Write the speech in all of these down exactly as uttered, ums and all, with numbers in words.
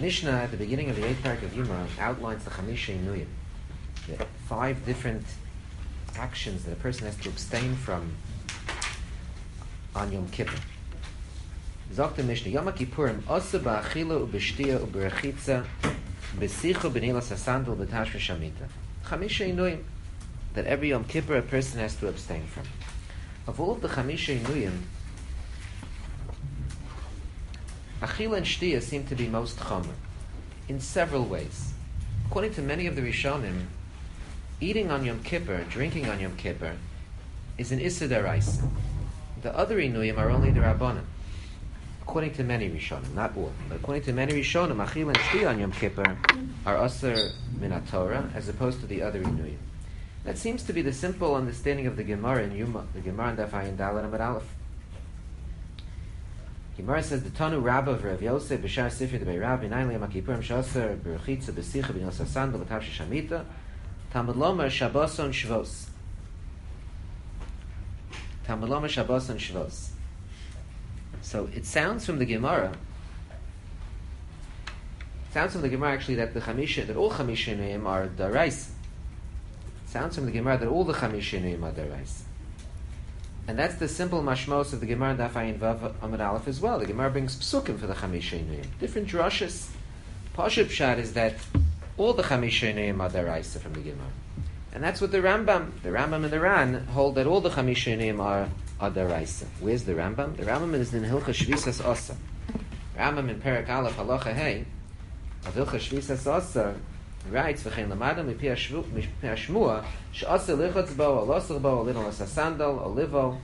Mishnah at the beginning of the eighth parak of Yuma outlines the Chamisha Inuyim, the five different actions that a person has to abstain from on Yom Kippur. Zok the Mishnah, Yom Kippurim osa ba'achila u'b'shtiya u'b'rechitza b'sicha b'nilas hasandal b'tashra shamita. Chamisha Inuyim, that every Yom Kippur a person has to abstain from. Of all of the Chamisha Inuyim, Achila and Shtiya seem to be most chomer in several ways. According to many of the Rishonim, eating on Yom Kippur, drinking on Yom Kippur, is an Issa D'Oraisa. The other Inuyim are only the Rabbanim. According to many Rishonim, not all, but according to many Rishonim, Achila and Shtiya on Yom Kippur are Asr Min Torah as opposed to the other Inuyim. That seems to be the simple understanding of the Gemara in Yuma, the Gemara in Daf Ayin Dalet Amud Aleph. Gemara says the Tanu Rabba v'Rav Yosef b'Shar Sifri d'Bei Rav b'Nayin Yom Kippurim Shaser b'Rechitza b'Sicha b'Nilas Hasandal b'Tavsha Shamita Talmud Lomer Shabboson Shvos. Talmud Lomer Shabboson Shvos. So it sounds from the Gemara. It sounds from the Gemara actually that the Chamisha, that all Chamisha Inuyim are D'Oraisa. It sounds from the Gemara that all the Chamisha Inuyim are D'Oraisa. And that's the simple mashmos of the Gemara in Daf Ayin Vav Amud Aleph as well. The Gemara brings psukim for the Chamisha Inuyim. Different drushes. Pashut Pshat is that all the Chamisha Inuyim are D'Oraisa from the Gemara. And that's what the Rambam, the Rambam and the Ran hold that all the Chamisha Inuyim are, are D'Oraisa. Where's the Rambam? The Rambam is in Hilchah Shvisas Osa. Rambam in Perek Aleph Halacha Hey of Hilchah Shvisas Osa writes v'chein lamada mipi hashmua she'asa lichotz bo or losach bo or little as a sandal or livo.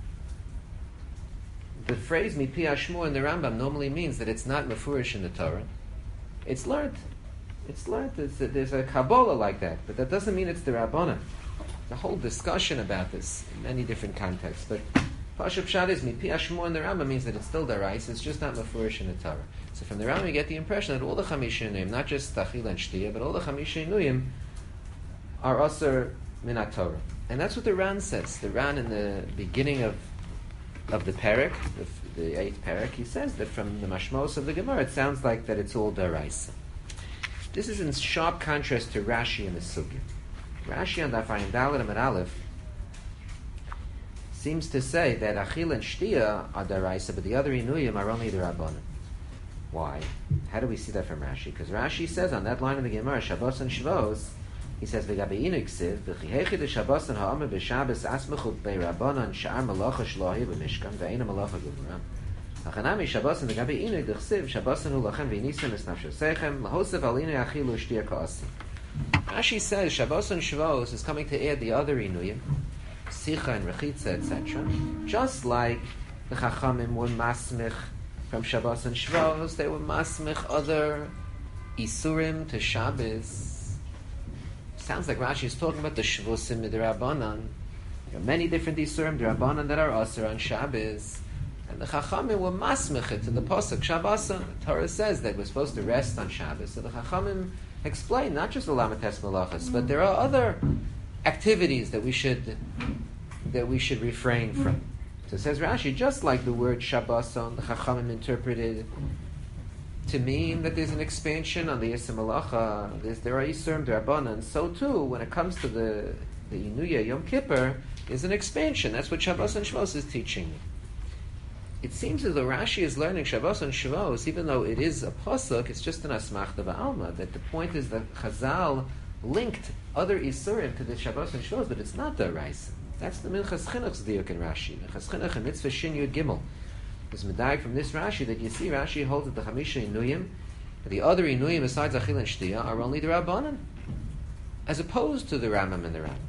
The phrase mipi hashmua in the Rambam normally means that it's not mefurish in the Torah. It's learned. It's learned. It's a, there's a Kabbalah like that, but that doesn't mean it's the Rabbanan. There's a whole discussion about this in many different contexts. But Pashup Pshat is mipi hashmua in the Rambam means that it's still D'Oraisa. It's just not mefurish in the Torah. So from the Rambam you get the impression that all the Chamisha Inuyim, not just Achila and Shtiya, but all the Chamisha Inuyim are Asr Min Torah. And that's what the Ran says. The Ran in the beginning of of the Perek, the, the eighth Perek, he says that from the Mashmos of the Gemara, it sounds like that it's all D'Oraisa. This is in sharp contrast to Rashi in the Sugya. Rashi on Daf Ayin Dalet Amud Aleph seems to say that Achila and Shtiya are D'Oraisa, but the other Inuyim are only the Rabbanim. Why? How do we see that from Rashi? Because Rashi says on that line of the Gemara, Shabbos and Shvos, he says, "V'gabe iniksiv v'chihechi de Shabbos and ha'amah b'Shabbos asmechut be'Rabbanan sha'ar malacha shlohi b'Mishkan ve'ena malacha gevura. Hachanami Shabbos and v'gabe inik d'chsiv Shabbos and ulachem v'nisem es nafshosechem lahosev alinu achilu shtiya ka'asi." Rashi says Shabbos and Shvos is coming to add the other Inuyim, Sicha and Rechitza, et cetera. Just like the Chachamim were masmich from Shabbos and Shvos, they were masmich other Isurim to Shabbos. Sounds like Rashi is talking about the Shvosim Midrabanan. There are many different Isurim Midrabanan that are Asr on Shabbos. And the Chachamim were masmich it to the Pasuk Shabbos. The Torah says that we're supposed to rest on Shabbos. So the Chachamim explain not just the Lamates Malachas, but there are other activities that we should that we should refrain from. So it says Rashi, just like the word Shabboson, the Chachamim interpreted to mean that there's an expansion on the Yisra Malacha, there are Yisurim D'Rabbanan, so too, when it comes to the, the Inuya Yom Kippur, there's an expansion. That's what Shabbos and Shvos is teaching. It seems as though Rashi is learning Shabbos and Shvos, even though it is a pasuk, it's just an asmachta ba'alma, that the point is that Chazal linked other Yisurim to the Shabbos and Shvos, but it's not the Raisa. That's the Minchas Chinuch's diuk in Rashi. Minchas Chinuch in Mitzvah Shin Yud Gimel. There's medayik from this Rashi that you see Rashi holds that the Chamisha Inuyim, the other Inuyim besides Achil and Shtiya, are only the Rabbanan, as opposed to the Ramam and the Ram.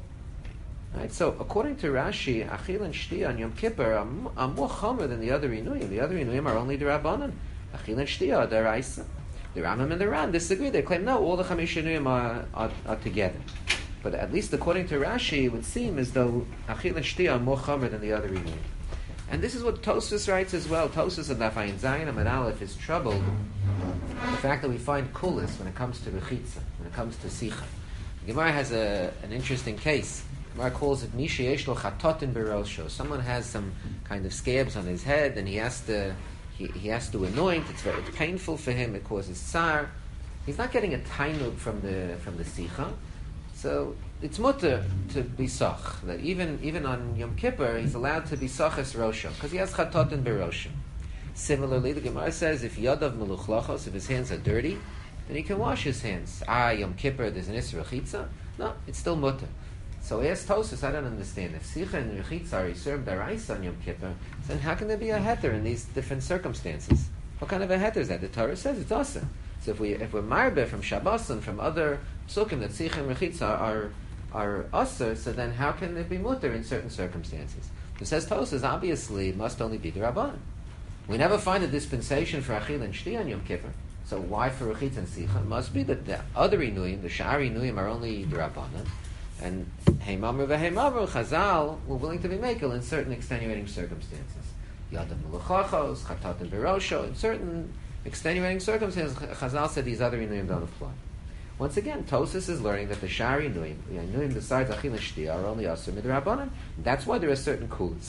Right? So according to Rashi, Achil and Shtiya on Yom Kippur are, are more chomer than the other Inuyim. The other Inuyim are only the Rabbanan. Achil and Shtiya are D'Oraisa. The Ramam and the Ram disagree. They claim no, all the Chamisha Inuyim are, are, are together. But at least according to Rashi, it would seem as though Achil and Shtiya are more chomer than the other Inuyim. And this is what Tosfos writes as well. Tosfos of Daf Ayin Zayin Amud Aleph is troubled the fact that we find kulis when it comes to Rechitza, when it comes to Sicha. The Gemara has a, an interesting case. The Gemara calls it Misha Yesh Lo Chatotin Berosho. Someone has some kind of scabs on his head, and he has to he, he has to anoint. It's very it's painful for him. It causes tsar. He's not getting a tainug from the from the sicha. So it's mutter to be sach. That even even on Yom Kippur, he's allowed to be sachas rosho because he has chatot and berosho. Similarly, the Gemara says if yadav meluchlachos, if his hands are dirty, then he can wash his hands. Ah, Yom Kippur, there's an isra chitza. No, it's still mutter. So he asks Tosfos, I don't understand. If sicha and rechitza are served daraisa on Yom Kippur, then how can there be a heter in these different circumstances? What kind of a heter is that? The Torah says it's asa. So if we if we're marbe from Shabbos and from other psukim that sicha and rechitza are are asa, so then how can it be mutter in certain circumstances? It says Tosfos, obviously it must only be the Rabban. We never find a dispensation for achil and shti on Yom Kippur. So why for rechitza and sicha? It must be that the other inuyim, the sha'ar inuyim, are only the Rabbanan. And Heimamru v'Heimamru, Chazal were willing to be makel in certain extenuating circumstances. Yadav meluchachos, chatat and berosho. In certain extenuating circumstances, Chazal said these other inuyim don't apply. Once again, Tosfos is learning that the shari inuyim, the inuyim besides achil and shtia, are only asur midrabanan. That's why there are certain kulas.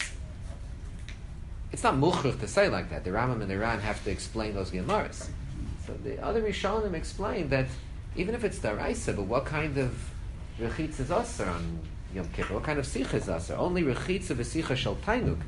It's not muchruch to say like that. The Rambam and the Ran have to explain those gemaras. So the other Rishonim explain that even if it's daraisa, but what kind of rechitza is asur on Yom Kippur? What kind of sicha is asur? Only rechitza v'sicha shel tainug.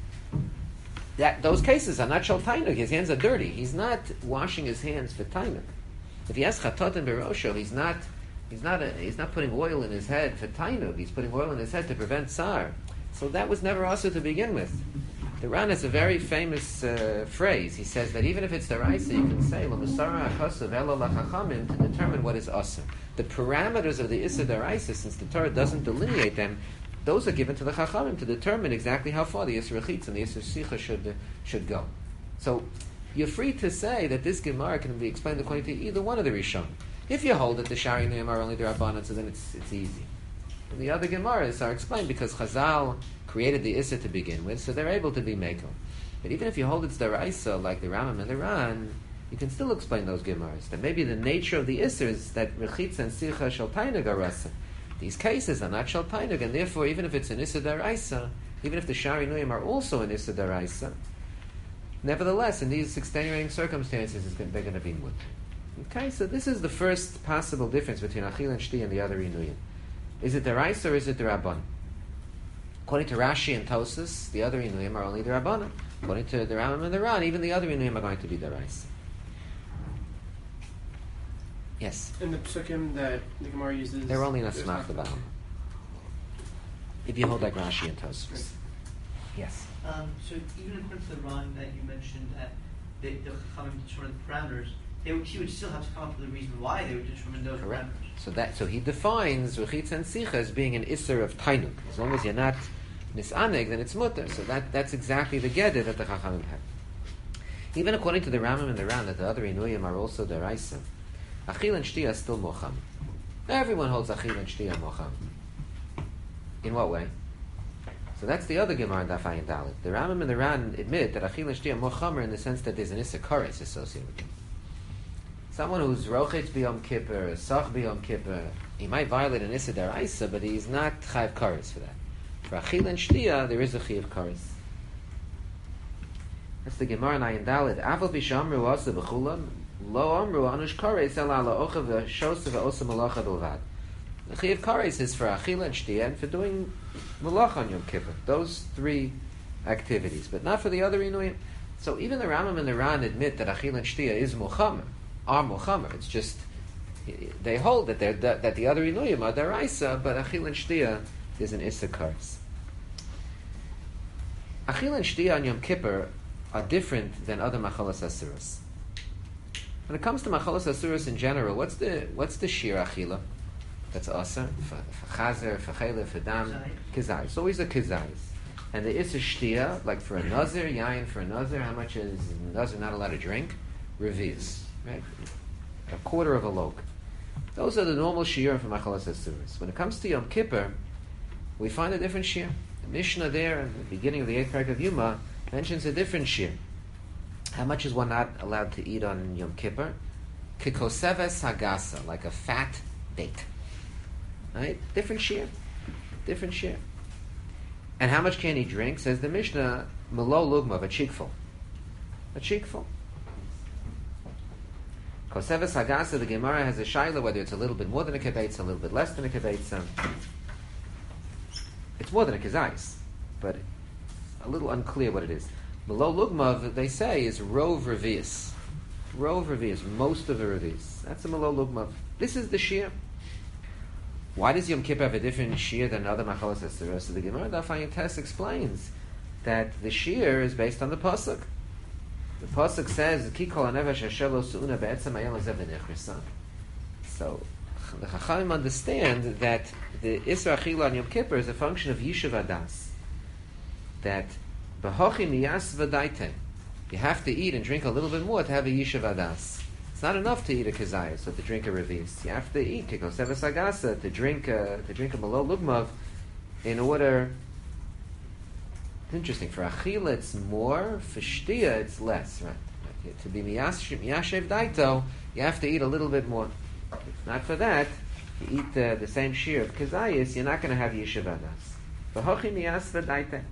That those cases are not shel tainug. His hands are dirty. He's not washing his hands for tainug. If he has chatat and berosho, he's not. He's not. A, he's not putting oil in his head for tainug. He's putting oil in his head to prevent tsar. So that was never asur to begin with. The Ran has a very famous uh, phrase. He says that even if it's daraisa, you can say l'masara achasav elo lachachamim to determine what is asur. The parameters of the issa daraisa, since the Torah doesn't delineate them, those are given to the chachamim to determine exactly how far the issa rechitza and the issa sicha should uh, should go. So you're free to say that this Gemara can be explained according to either one of the Rishonim. If you hold that the shari nuyim are only the Rabbanan, so then it's it's easy. And the other Gemaras are explained because Chazal created the Issa to begin with, so they're able to be Mekel. But even if you hold it's Daraisa, like the Rambam and the Ran, you can still explain those Gemaras. That maybe the nature of the Issa is that Rechitza and Sicha Shal Tainug are Rasa. These cases are not Shal Tainug, and therefore even if it's an Issa Daraisa, even if the Shari Nuyim are also an Issa Daraisa, nevertheless, in these extenuating circumstances, they're going to be Mut. Okay, so this is the first possible difference between Achil and Shti and the other Inuyim. Is it the Raisa or is it the Rabban? According to Rashi and Tosfos, the other Inuyim are only the Rabbanan. According to the Rambam and the Ran, even the other Inuyim are going to be the Raisa. Yes? In the psukim that the Gemara uses... They're only in a smach the Baal. If you hold like Rashi and Tosfos. Right. Yes? Um, so even according to the Ran that you mentioned, that the Chachamim determine the parameters, They would, he would still have to come up with a reason why they would determine those Correct. parameters. So that so he defines rechitza and sicha as being an isser of tainuk. As long as you're not nisaneg, then it's mutter. So that that's exactly the gedder that the chachamim have. Even according to the Rambam and the Ran, that the other inuyim are also deraisa. Achil and shti are still mocham. Everyone holds achil and shti are mocham. In what way? So that's the other Gemara in Daf Ayin Dalet. The Rambam and the Ran admit that achil and shti are mochamer in the sense that there's an isser kares associated with them. Someone who's rochet b'yom kippur, sach b'yom kippur, he might violate an issa deraisa, but he's not chayav kares for that. For achil and shtia, there is a chayav kares. That's the Gemara in Ayin Dalet. Aval b'shamru asa b'chulam, lo amru anush kares el ala ocha v'shosa v'osa malacha b'lvad. The chayav kares is for achil and shtia and for doing malacha on yom kippur. Those three activities, but not for the other inuyim. So even the Rambam and the Ran admit that achil and shtia is muchamer. Are mochamer. It's just they hold that they're that, that the other inuyim are deraisa, but achil and shtia is an issa kares. Achil and shtia on Yom Kippur are different than other machalas asuros. When it comes to machalas asuros in general, what's the what's the shir achila? That's asa for chazer, for chaylev, for dam, kizai. It's always a kizai. And the issa shtia, like for a nazir, yain for a nazir, how much is a nazir not allowed to drink? Revius. Right? A quarter of a log. Those are the normal shiur for machalas asuros. When it comes to Yom Kippur, we find a different shiur. The Mishnah there, at the beginning of the eighth parak of Yuma, mentions a different shiur. How much is one not allowed to eat on Yom Kippur? Kikoseves hagasa, like a fat date. Right? Different shiur. Different shiur. And how much can he drink? Says the Mishnah, Melo lugma, a cheekful. a cheekful. Koseves Hagasa, the Gemara has a shaila whether it's a little bit more than a kibetza, a little bit less than a kibetza. It's more than a kizayis, but a little unclear what it is. Below lugmav, they say, is rov revius. Rov revius, most of the revius. That's the below lugmav. This is the shir. Why does Yom Kippur have a different shir than other machalas hasiros? So the Gemara Daf Ayin Tes explains that the shir is based on the pasuk. The pasuk says, "Ki kol hanevesh asher lo su'una be'etzem hayom hazeh v'nechrisa." So the Chachamim understand that the Isra Achila on Yom Kippur is a function of Yishuv Adas. That b'hochi niyas v'daite, you have to eat and drink a little bit more to have a Yishuv Adas. It's not enough to eat a kizayis or to drink a revis. You have to eat kikoseves agasa, to drink a, to drink a malo lugmav in order. It's interesting. For achila it's more. For shtia it's less. Right? To be miyashev daito, you have to eat a little bit more. If not for that, you eat uh, the same shir of kizayis, you're not going to have Yishuv Adas. V'hochi niyas v'daite.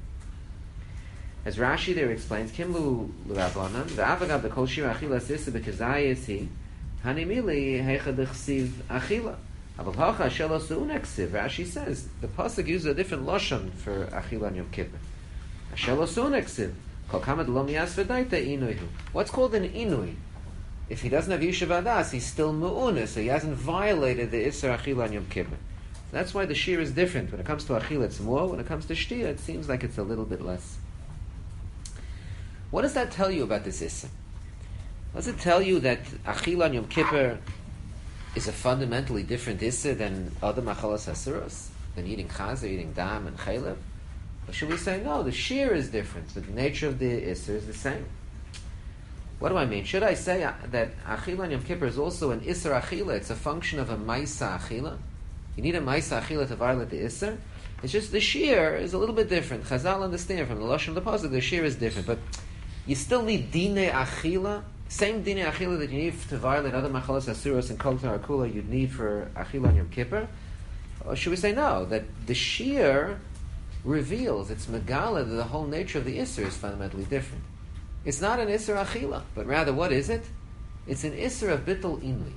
As Rashi there explains, Kimlu l'Rabbanan, v'avagab the kol shir achila sisa b'kazayis hi, hanimili heicha d'chsiv achila. Aval hacha shelo su'unek siv. Rashi says, the pasuk uses a different lashon for achila on Yom Kippur. Shelo su'unek siv. Kol kamad lo miyas v'daita inuihu. What's called an inui? If he doesn't have Yishuv Adas, he's still mu'unah, so he hasn't violated the Isser achila on Yom Kippur. That's why the shir is different. When it comes to achila, it's more. When it comes to shtia, it seems like it's a little bit less. What does that tell you about this Issa? Does it tell you that Achila on Yom Kippur is a fundamentally different Issa than other Machalas Hasiros? Than eating Chaz or eating Dam and Chalev? Or should we say, no, the shear is different, but the nature of the Issa is the same? What do I mean? Should I say uh, that Achila on Yom Kippur is also an Issa Achila? It's a function of a Maisa Achila? You need a Maisa Achila to violate the Issa? It's just the shear is a little bit different. Chazal understand from the Lashon of the Pasuk, the shear is different, but you still need Dinei Achila, same Dinei Achila that you need to violate other Machalas Asuros and Kol Tarakula you'd need for Achila on Yom Kippur? Or should we say no, that the shear reveals, it's Megala, that the whole nature of the Isser is fundamentally different. It's not an Isser Achila, but rather what is it? It's an Isser of Bittul Inli.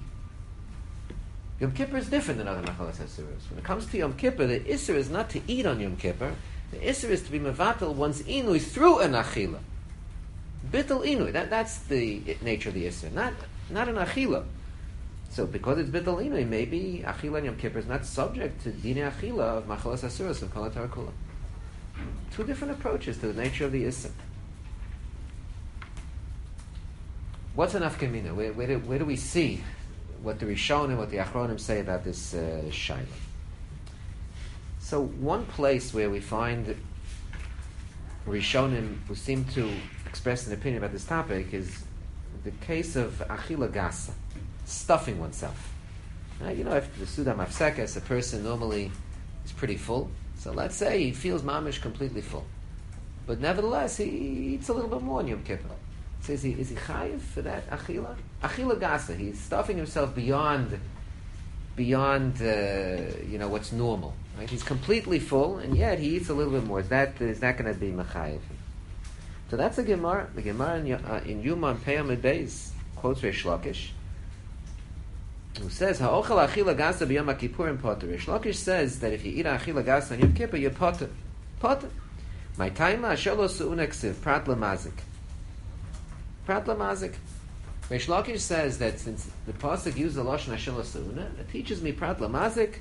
Yom Kippur is different than other Machalas Asuros. When it comes to Yom Kippur, the Isser is not to eat on Yom Kippur, the Isser is to be Mevatel one's Inui through an Achila. Bittul Inui, that, that's the nature of the Isser, not, not an Achila. So because it's Bittul Inui, maybe Achila and Yom Kippur is not subject to Dinei Achila of Machalas Asuros and Kol HaTarakula. Two different approaches to the nature of the Isser. What's an Afkamina? Where, where, do, where do we see what the Rishonim, what the Achronim say about this uh, Shaila? So one place where we find Rishonim who seem to express an opinion about this topic is the case of Achila Gasa, stuffing oneself. Now, you know, after the Sudam Afsekes, a person normally is pretty full. So let's say he feels mamish completely full. But nevertheless, he eats a little bit more in Yom Kippur. So is he, is he chayiv for that Achila? Achila Gasa, he's stuffing himself beyond beyond uh, you know, what's normal. Right? He's completely full, and yet he eats a little bit more. Is that is that going to be mechayiv? So that's a Gemara. The Gemara in, uh, in Yuma and Peyam Beis quotes Reish Lakish, who says, "Ha'ochel achila gasa b'yom Kippurim poter." Reish Lakish says that if you eat achila gasa on Yom Kippur, you're poter. Poter. My time asher lo su'una ksiv prat lamazik. Prat lamazik. Reish Lakish says that since the pasuk uses the lashon asher lo su'una, it teaches me prat lamazik.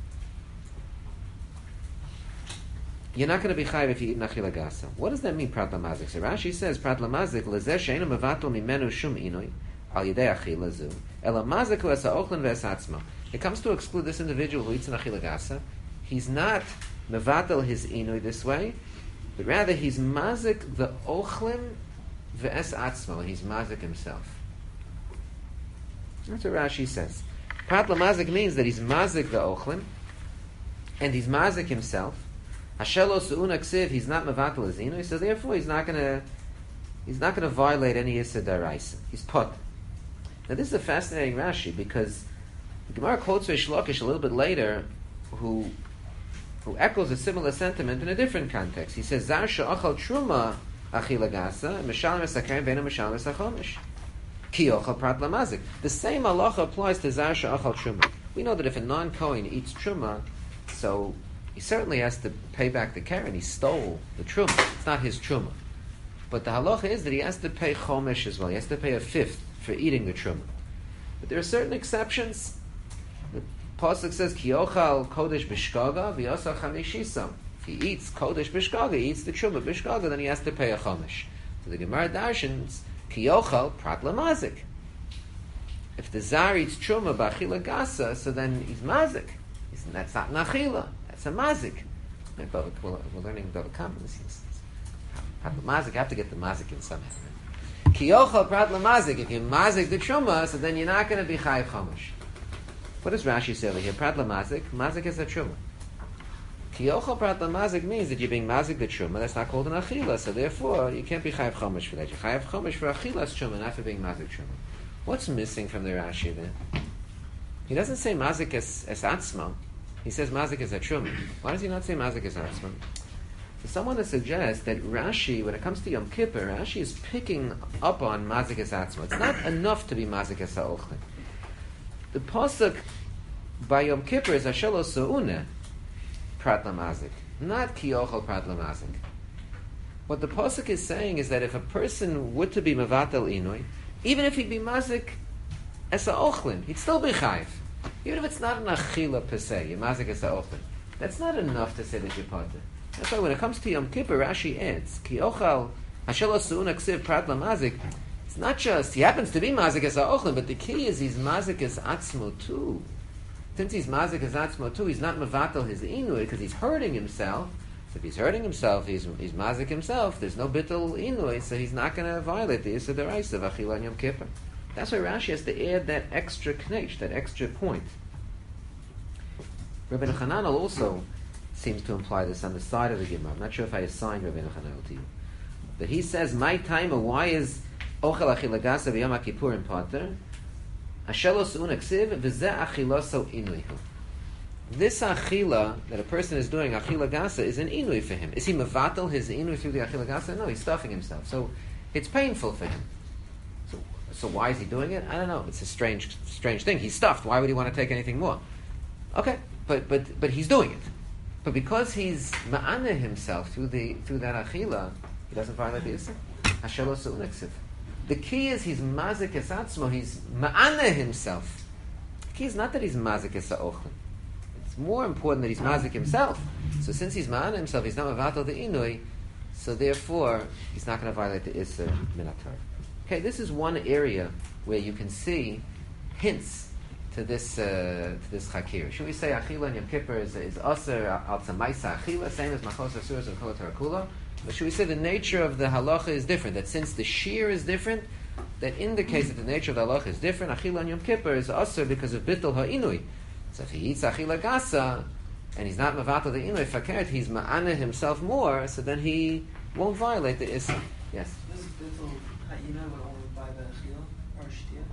You're not going to be chayiv if you eat nachila gasa. What does that mean, prat lamazik? So Rashi says, prat lamazik, lezeh she'enu mevatel mimenu shum inui, al yedei achila zu, ela mazik hu esa ochlin ve'es atzma. It comes to exclude this individual who eats an achila gasa. He's not mevatel his inui this way, but rather he's mazik the ochlin ve'es atzma, he's mazik himself. That's what Rashi says. Prat lamazik means that he's mazik the ochlin, and he's mazik himself. Hashelo su'una ksiv, he's not mevatel his inui, so therefore he's not going to he's not going to violate any Issa Daraisa. He's pot. Now this is a fascinating Rashi because the Gemara quotes Reish Lakish a little bit later, who who echoes a similar sentiment in a different context. He says, "Zar she'achal truma achila gasa, and mishalim esakrein ve'enu mishalim esachomish. Ki ochal prat lamazik. The same halacha applies to zar she'achal truma. We know that if a non-Kohen eats truma, so he certainly has to pay back the keren. He stole the truma. It's not his truma. But the halacha is that he has to pay chomish as well. He has to pay a fifth for eating the truma. But there are certain exceptions. The pasuk says, Ki ochal kodesh b'shkaga v'yosal chamishisam. If he eats kodesh b'shkaga, he eats the truma b'shkaga, then he has to pay a chomish. So the Gemara darshans, Ki ochal prat lamazik. If the zar eats truma b'achila gasa, so then he's mazik. He's, that's not an achila. That's a mazik. We're, we're learning Bava Kama. Prat lamazik, you have to get the mazik in somehow. Ki ochal prat lamazik. If you mazik the truma, so then you're not going to be chayiv chomish. What does Rashi say over here? Prat lamazik. Mazik is a truma. Ki ochal prat lamazik means that you're being mazik the truma. That's not called an achila. So therefore, you can't be chayiv chomish for that. You're chayiv chomish for achilas truma, not for being mazik truma. What's missing from the Rashi there? He doesn't say mazik as, as atzma. He says mazik as a truma. Why does he not say mazik as atzma? So someone to suggest that Rashi, when it comes to Yom Kippur, Rashi is picking up on mazik as atzma. It's not enough to be mazik as ha'ochlin. The pasuk by Yom Kippur is ashelo su'une prat lamazik, not ki ochel prat lamazik. What the pasuk is saying is that if a person were to be mevatel inui, even if he'd be mazik as ha'ochlin, he'd still be chayiv. Even if it's not an achila per se, you're mazik as ha'ochlin. That's not enough to say that you're potter. That's why when it comes to Yom Kippur, Rashi adds, Ki ochal hashelo su'una ksiv prat lamazik. It's not just, he happens to be mazik as ha'ochlin, but the key is he's mazik as atzmo too. Since he's mazik as atzmo too, he's not mevatel his inui, because he's hurting himself. So if he's hurting himself, he's, he's mazik himself, there's no bittul inui, so he's not going to violate the Yisur D'Oraisa of Achila on Yom Kippur. That's why Rashi has to add that extra knech, that extra point. Rabbi Hananel also seems to imply this on the side of the Gemara. I'm not sure if I assigned Rabbi Hananel to you. But he says, my time, why is Ochel Achila Gasa v'Yom HaKippur in Pater? Ashelo Su'un Aksiv v'zeh Achiloso Inuihu. This achila that a person is doing, achila gasa, is an inui for him. Is he mevatel his inui through the achila gasa? No, he's stuffing himself. So it's painful for him. So, so why is he doing it? I don't know. It's a strange, strange thing. He's stuffed. Why would he want to take anything more? Okay, but but but he's doing it. But because he's ma'ana himself through the through that achila, he doesn't violate the issur. Hashelo su'uneksiv. The key is he's mazik es atzmo. He's ma'ana himself. The key is not that he's mazik es ha'ochlin. It's more important that he's mazik himself. So since he's ma'ana himself, he's not mevatel the inui. So therefore, he's not going to violate the issur minatar. Okay, this is one area where you can see hints to this uh, to this chakir. Should we say achila and Yom Kippur is is aser al tzamaisa achila, same as machos asuras and kol tarakula? But should we say the nature of the halacha is different? That since the shear is different, that indicates that the nature of the halacha is different. Achila and Yom Kippur is aser because of bittul ha'inui. So if he eats achila gasa and he's not mevatel the inui fakert, he's ma'ana himself more. So then he won't violate the issur. Yes. This bittul ha'inui would only by the achila or shtia.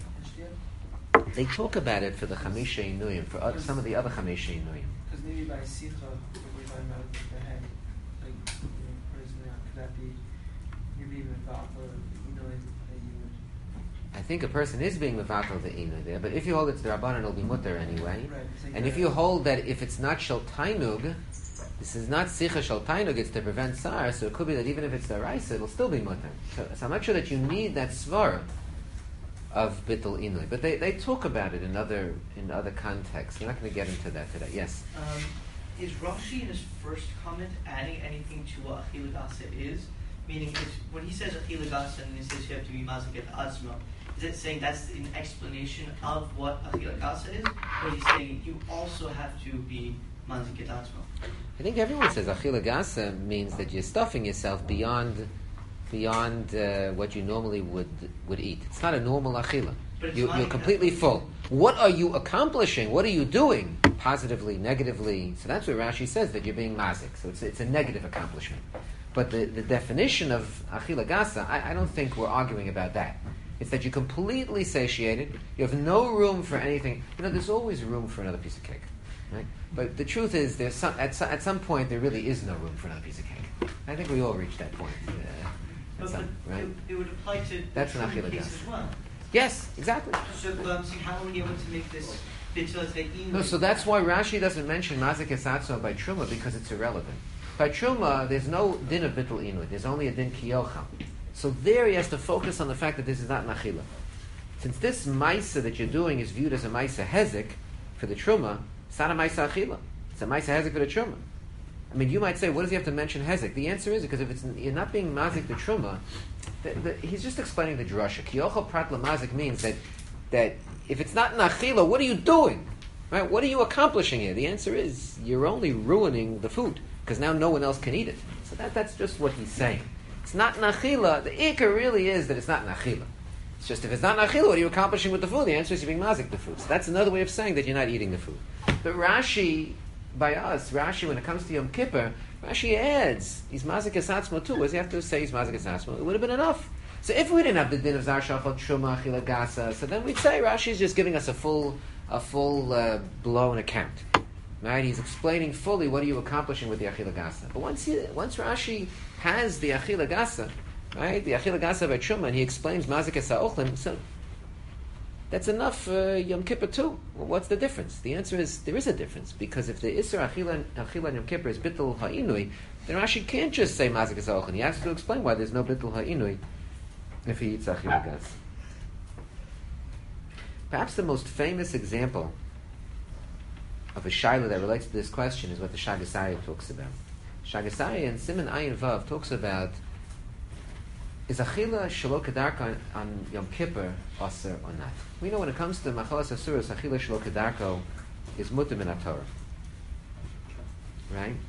They talk about it for the Chamisha Inuyim, for other, some of the other Chamisha Inuyim. Because maybe by Sicha, if we're talking about the head, like, you know, personally, could that be, you're being mevatel the Inui that you would... I think a person is being mevatel the Inui there, but if you hold it to the Rabbanan, it'll be mutter anyway. Right, so and if you hold that if it's not Shel Tainug, this is not Sicha Shel Tainug, it's to prevent Sar, so it could be that even if it's the Raisa, it'll still be mutter. So, so I'm not sure that you need that Svar of Bittul Inui. But they, they talk about it in other in other contexts. We're not going to get into that today. Yes? Um, is Rashi in his first comment adding anything to what Achila Gasa is? Meaning, if, when he says Achila Gasa and he says you have to be Mazik at Azma, is it saying that's an explanation of what Achila Gasa is? Or is he saying you also have to be Mazik at Azma? I think everyone says Achila Gasa means that you're stuffing yourself beyond beyond uh, what you normally would would eat. It's not a normal achila. You, you're completely full. What are you accomplishing? What are you doing? Positively, negatively. So that's what Rashi says, that you're being mazik. So it's it's a negative accomplishment. But the, the definition of achila gasa, I, I don't think we're arguing about that. It's that you're completely satiated. You have no room for anything. You know, there's always room for another piece of cake. Right? But the truth is, there's some, at, some, at some point, there really is no room for another piece of cake. I think we all reach that point. Uh, That's but not, right? it, it would apply to That's the an truma achila case gas. as well. Yes, exactly. So, but I'm saying, how are we able to make this bittul as the inu? No, so that's why Rashi doesn't mention mazik esatzo by truma, because it's irrelevant. By truma, there's no din of bittul inu. There's only a din kiyocham. So there he has to focus on the fact that this is not an achila. Since this maisa that you're doing is viewed as a maisa hezek for the truma, it's not a maisa achila. It's a maisa hezek for the truma. I mean, you might say, what does he have to mention hezek? The answer is because if it's you're not being mazik the truma, the, the, he's just explaining the drasha. Kiyochel prat lamazik means that that if it's not an achila, what are you doing? Right? What are you accomplishing here? The answer is you're only ruining the food because now no one else can eat it. So that, that's just what he's saying. It's not an achila. The ikar really is that it's not an achila. It's just if it's not an achila, what are you accomplishing with the food? The answer is you're being mazik the food. So that's another way of saying that you're not eating the food. But Rashi, by us, Rashi, when it comes to Yom Kippur, Rashi adds, he's mazik esatzmo too. What does he have to say he's mazik esatzmo? It would have been enough. So if we didn't have the din of zar shachal truma achila gasa, so then we'd say Rashi is just giving us a full, a full uh, blown account. Right? He's explaining fully what are you accomplishing with the achila gasa. But once he, once Rashi has the achila gasa, right, the achila gasa by truma, and he explains mazik esa ochlim, so that's enough uh, Yom Kippur too. Well, what's the difference? The answer is there is a difference, because if the Isser Achila Achila Yom Kippur is Bittul Ha'inui, then Rashi can't just say Mazik Esa'ochin. He has to explain why there's no Bittul Ha'inui if he eats Achila Gas. Perhaps the most famous example of a shaila that relates to this question is what the Shagasaya talks about. Shagasaya in Siman Ayin Vav talks about, is achila shelo kedarka on, on Yom Kippur aser or not? We know when it comes to machalas asuras, achila shelo kedarko is mutter min haTorah, right?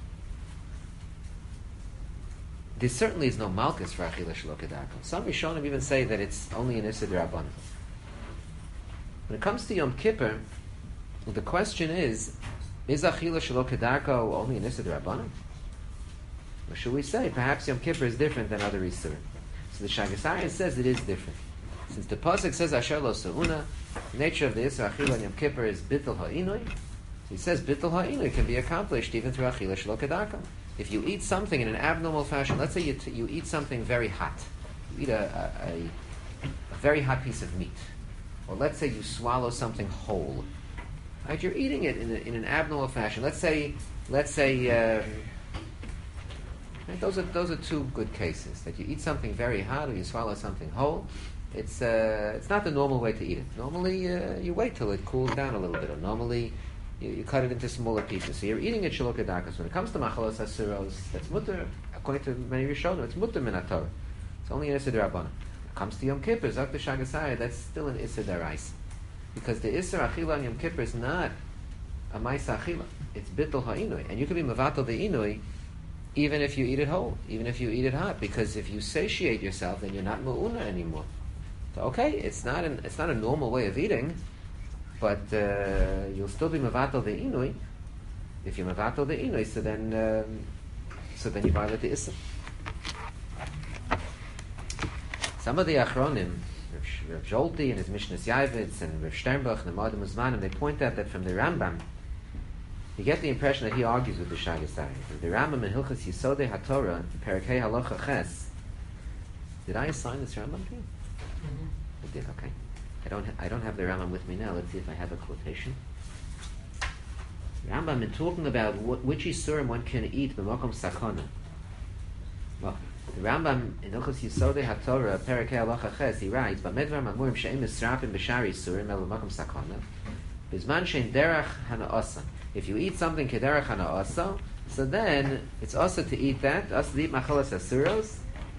There certainly is no malchus for achila shelo kedarko. Some Rishonim even say that it's only an issa d'Rabbanan. When it comes to Yom Kippur, well, the question is, is achila shelo kedarko only an issa d'Rabbanan? Or should we say perhaps Yom Kippur is different than other isurim? So the Shagasarian says it is different. Since the pasuk says Asher lo seuna, the nature of the Isra Achila on Yom Kippur is Bittul Ha'inui. So he says Bittul Ha'inui can be accomplished even through Achila Shelo Kedarka. If you eat something in an abnormal fashion, let's say you, t- you eat something very hot. You eat a, a, a, a very hot piece of meat. Or let's say you swallow something whole. Right? You're eating it in, a, in an abnormal fashion. Let's say, let's say, uh, Right? Those are those are two good cases. That you eat something very hot or you swallow something whole. It's uh, it's not the normal way to eat it. Normally uh, you wait till it cools down a little bit. Or normally you, you cut it into smaller pieces. So you're eating it shelo kedarkas. When it comes to machalos asuros, that's mutter. According to many Rishonim, it's mutter min haTorah. It's only an issa d'Rabbanan. When it comes to Yom Kippur, Zok the Shagasaya, that's still an issa d'Oraisa. Because the Isser Achila on Yom Kippur is not a Maisa Achila. It's Bittul Ha'inui. And you can be Mavatal the Inui even if you eat it whole, even if you eat it hot, because if you satiate yourself, then you're not mu'una anymore. So, okay, it's not an, it's not a normal way of eating, but uh, you'll still be mavatal the inui. If you're mavatal the inui, so then um, so then you violate the issa. Some of the achronim, Rav Zolti and his Mishnas Yavitz and Rav Sternbach and the Ma'adim Uzmanim, they point out that from the Rambam, you get the impression that he argues with the Shagasari. The Rambam in Hilchas Yisodei HaTorah, Perakei Halacha Ches. Did I assign this Rambam to you? Mm-hmm. I did. Okay. I don't. Ha- I don't have the Rambam with me now. Let's see if I have a quotation. Rambam in talking about what, which Yisurim one can eat b'makom sakana. Well, the Rambam in Hilchas Yisodei HaTorah, Perakei Halacha Ches, he writes, "B'medvar mamurim she'im misrapim b'shari Yisurim el b'makom sakana, b'zman she'in derech hana'asa." If you eat something kederach hana'asa, so then it's also to eat that, also to eat machalas asuros,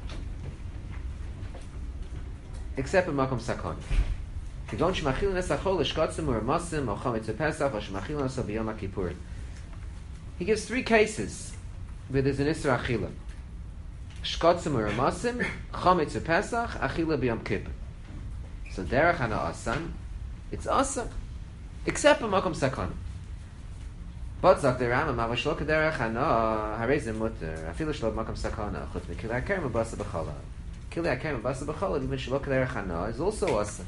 except in makom sakon. Kigon shemachilin esachol l'shkotzim or masim or chametz pesach or shemachilin asa b'yom kippur. He gives three cases where there's an isra achila: shkotzim or masim, chametz pesach, achila b'yom kippur. So derech hana'asa, it's awesome, except in makom sakon. But zok the Rambam, "Ava shlo kederach hana harei mutter. Afilu shlo b'makom sakana chutz mikilei hakerem ubasa b'chala. Kilei hakerem ubasa b'chala even shlo kederach hana is also awesome.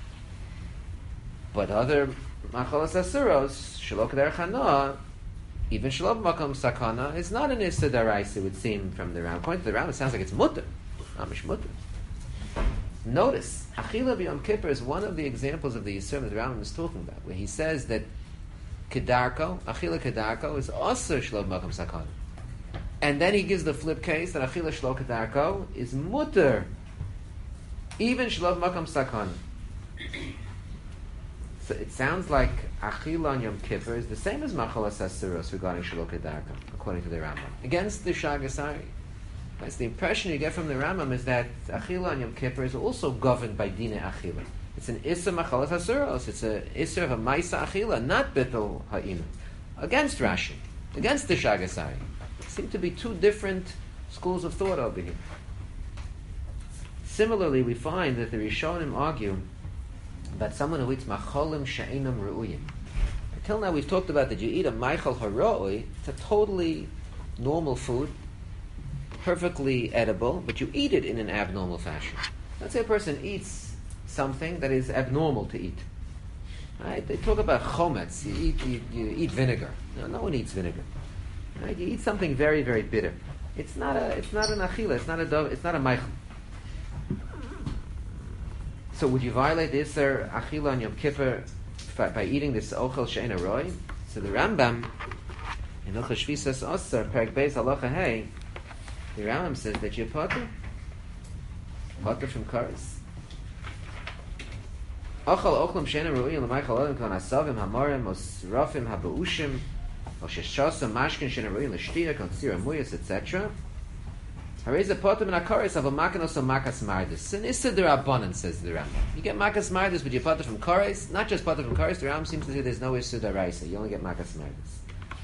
But other machalas asuros shlo kederach hana, even shlo b'makom sakana, is not an issa d'oraisa. It would seem from the Rambam. According to the Rambam, it sounds like it's mutter. Mamish mutter. Notice, Achila b'Yom Kippur is one of the examples of the Yisurim that the Rambam is talking about, where he says that Kedarko, Achila Kedarko, is also Shlo Makam Sakana. And then he gives the flip case that Achila Shlo Kedarko is mutter, even Shlo Makam Sakana. So it sounds like Achila on Yom Kippur is the same as Machalas Hasuros regarding Shlo Kedarko, according to the Rambam, against the Shagasari. That's the impression you get from the Rambam is that Achila on Yom Kippur is also governed by Dina Achila. It's an Issa Machalas Hasuros. It's a Issa of a Maisa Achila, not Bittul Ha'inu. Against Rashi, against the Shagasari. Seem to be two different schools of thought over here. Similarly, we find that the Rishonim argue about someone who eats macholim she'enam ru'uyim. Until now, we've talked about that you eat a maichal haroi. It's a totally normal food, perfectly edible, but you eat it in an abnormal fashion. Let's say a person eats something that is abnormal to eat. Right? They talk about chometz. You eat, you, you eat vinegar. No, no one eats vinegar. Right? You eat something very, very bitter. It's not a. It's not an achila. It's not a. Dov, it's not a maichal. So would you violate the Isser Achila on Yom Kippur by, by eating this Ochel She'en Aroi? So the Rambam in Hilchos Shvisas Osar Perek Beis Halacha Hey, the Rambam says that you're potter, potter from kares. Ochel Ochlem She'en Aroi L'Maichal Olim Kon Asavim Hamorim Osrafim Habaushim Osheshasam Mashkin She'en Aroi L'Shtia Kon Tzira Muyas et cetera. Hareza potem in akaris of a makanos of makas mardis. An issa derabanan, says the Rambam. You get makas mardis, but you potem from karis. Not just potem from karis. The Rambam seems to say there's no issa deraisa. You only get makas mardis.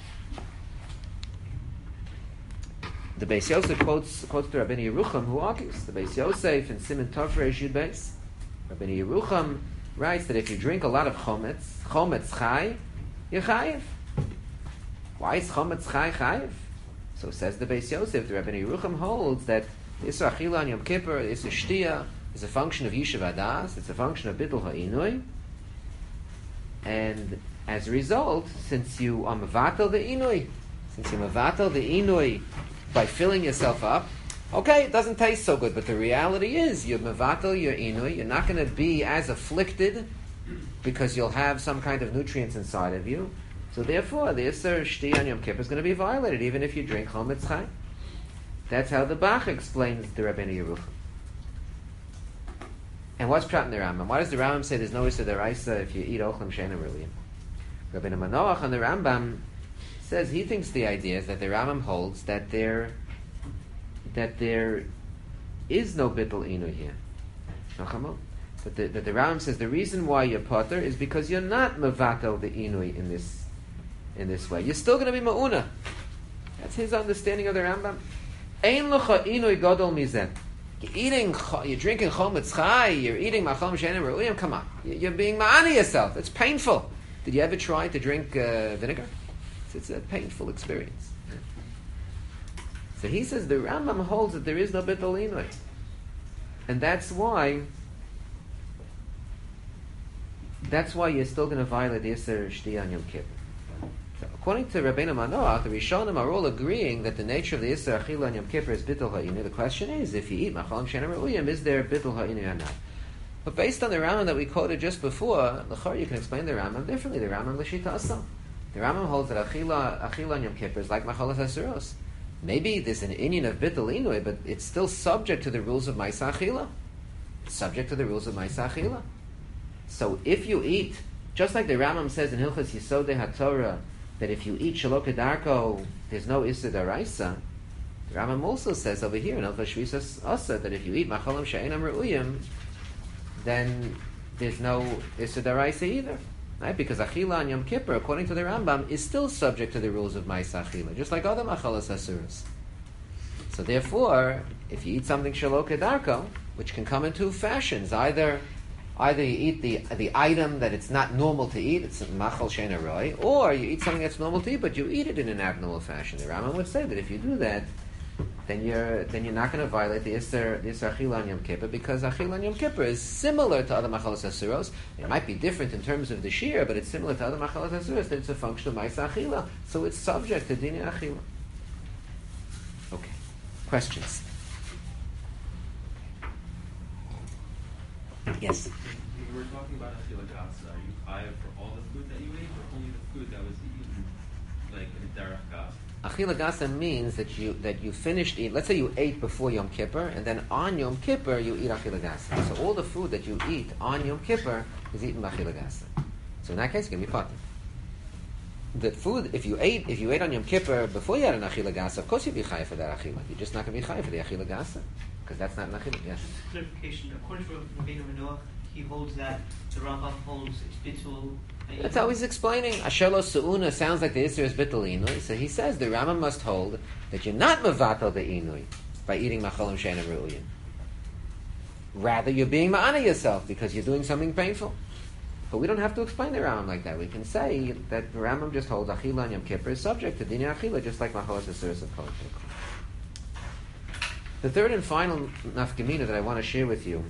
The Beis Yosef quotes quotes to Rabbeinu Yerucham, who argues. The Beis Yosef in Siman Tov Reish Yud Beis. Rabbeinu Yerucham writes that if you drink a lot of chometz, chometz chai, you're chayiv. Why is chometz chai chayiv? So says the Beis Yosef, the Rabbeinu Yerucham holds that Isra Achila on Yom Kippur, Isra Shtia, is a function of Yishuv Adas, it's a function of Bittul Ha'inui, and as a result, since you are Mavatal the Inui, since you're Mavatal the Inui by filling yourself up, okay, it doesn't taste so good, but the reality is, you're Mavatal your Inui, you're not going to be as afflicted because you'll have some kind of nutrients inside of you. So therefore, the Isser Shti on Yom Kippur is going to be violated, even if you drink Chometz Chai. That's how the Bach explains the Rabbeinu Yerucham. And what's prat in the Rambam? Why does the Rambam say there's no Isser Deraisa if you eat Ochlim She'en Aruyim? Rabbeinu Manoach on the Rambam says he thinks the idea is that the Rambam holds that there that there is no Bittul Inu here. But the, that the Rambam says the reason why you're potter is because you're not Mavatel the Inui in this in this way. You're still going to be Ma'una. That's his understanding of the Rambam. Ein lecha Inui Gadol Mizeh. You're eating, you're drinking Chometz Chai, you're eating Machom She'enim Re'uyim, come on. You're being Ma'ani yourself. It's painful. Did you ever try to drink uh, vinegar? It's, it's a painful experience. So he says the Rambam holds that there is no Bittul Inui. And that's why That's why you're still going to violate the Yisr Shti on Yom Kippur. So according to Rabbeinu Manoach, the Rishonim are all agreeing that the nature of the Yisr Achila on Yom Kippur is Bittul Ha'inu. The question is, if you eat Machalim She'enim Re'uyim, is there Bittul Ha'inu or not? But based on the Rambam that we quoted just before, l'chor you can explain the Rambam differently. The Rambam L'shita Asam. The Rambam holds that Achila, Achila on Yom Kippur is like Machalas Hasuros. Maybe there's an inyan of Bittul Inui, but it's still subject to the rules of Maisa Achila. It's subject to the rules of Maisa Achila. So if you eat, just like the Rambam says in Hilchos Yisodei HaTorah, that if you eat Shelo Kedarko, there's no Issa Daraisa, the Rambam also says over here in Hilchos Shvisas Asa that if you eat Macholim She'enam Re'uyim, then there's no Issa Daraisa either. Right? Because Achila on Yom Kippur, according to the Rambam, is still subject to the rules of Ma'isa Achila, just like other Machalas Asuras. So therefore, if you eat something Shelo Kedarko, which can come in two fashions, either Either you eat the the item that it's not normal to eat, it's machal she'en aroi, or you eat something that's normal to eat, but you eat it in an abnormal fashion. The Rambam would say that if you do that, then you're then you're not going to violate the Isser the Isser Achila on Yom Kippur, because Achila on Yom Kippur is similar to other machalas asuros. It might be different in terms of the shear, but it's similar to other machalas asuros. That it's a function of Ma'isa Achila, so it's subject to Dina Achila. Okay, questions. Yes. We were talking about Achila Gasa. Are you chayav for all the food that you ate, or only the food that was eaten, like in derech gas? Achila Gasa means that you that you finished eating. Let's say you ate before Yom Kippur, and then on Yom Kippur you eat Achila Gasa. So all the food that you eat on Yom Kippur is eaten by Achila Gasa. So in that case, it can be potter. The food, if you ate, if you ate on Yom Kippur before you had an Achila Gasa, of course you'd be chayav for that Achila. You're just not going to be chayav for the Achila Gasa because that's not an Achila. Yes. Clarification. According to Rabbeinu Manoach, he holds that the Rambam holds it's bitul. That's how he's explaining. Ashelo Su'una sounds like the Isser is bitul inui. So he says the Rambam must hold that you're not mevatel the inui by eating macholim she'enim ru'uyin. Rather, you're being ma'ana yourself because you're doing something painful. But we don't have to explain the Rambam like that. We can say that the Rambam just holds Achila on Yom Kippur is subject to Dinya Achila, just like Macholas Asuras of Kol. The third and final nafkamina that I want to share with you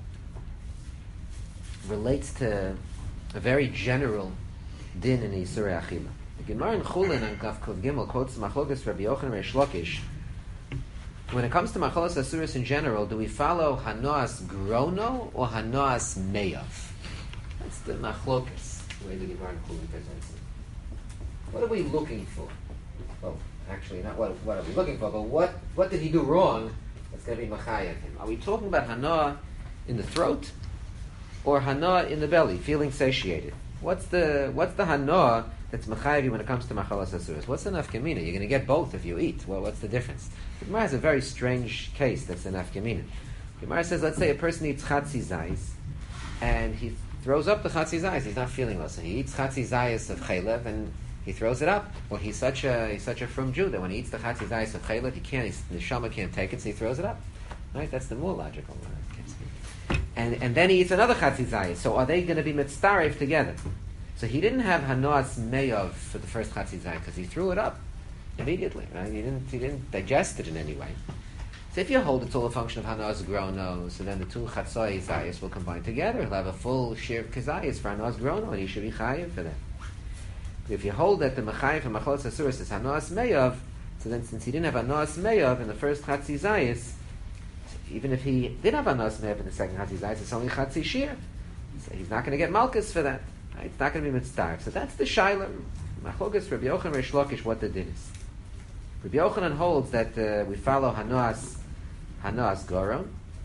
relates to a very general din in Yisurei Achila. The Gemara in Chulin and Kaf Kuf Gimel quotes Machlokas Rabbi Yochanan Reish Lakish. When it comes to Macholas Asuras in general, do we follow Hanoas Grono or Hanoas Meyav? That's the Machlokas, the way the Gemara in Chulin presents it. What are we looking for? Well, actually, not what, what are we looking for, but what, what did he do wrong that's going to be Machayev him? Are we talking about Hanoah in the throat or Hanoah in the belly, feeling satiated? What's the what's the Hanoah that's Machayev when it comes to Machalas Asuras? What's the Nafkamina? You're going to get both if you eat. Well, what's the difference? The Gemara has a very strange case that's the Nafkamina. The Gemara says, let's say a person eats Chatzi Zayis and he throws up the Chatzi Zayis. He's not feeling well. So he eats Chatzi Zayis of Chaylev and he throws it up. Well, he's such a he's such a frum Jew that when he eats the Chatzi Zayis of Chaylev, he can't, his neshama can't take it, so he throws it up. Right? That's the more logical one. And and then he eats another Chatzi Zayis. So are they going to be mitzaref together? So he didn't have Hanoas Meyav for the first Chatzi Zayis because he threw it up immediately. Right? He didn't he didn't digest it in any way. So if you hold it's all a function of Hanoas Grono, so then the two Chatzai Zayis will combine together. He'll have a full share of Kazayis for Hanoas Grono, and he should be chayiv for that. But if you hold that the Machayev and Macholas Asuras is Hanoas Meyav, so then since he didn't have Hanoas Meyav in the first Chatzi Zayis, even if he did have Hanoas Meyav in the second Chatzi Zayis, it's only Chatzi Shir. So he's not going to get Malkus for that. Right? It's not going to be Mitzvah. So that's the Shaila. Machlokas Rabbi Yochanan Reish Lakish, what the din is. Rabbi Yochanan holds that uh, we follow Hanoas Hanoas Goron.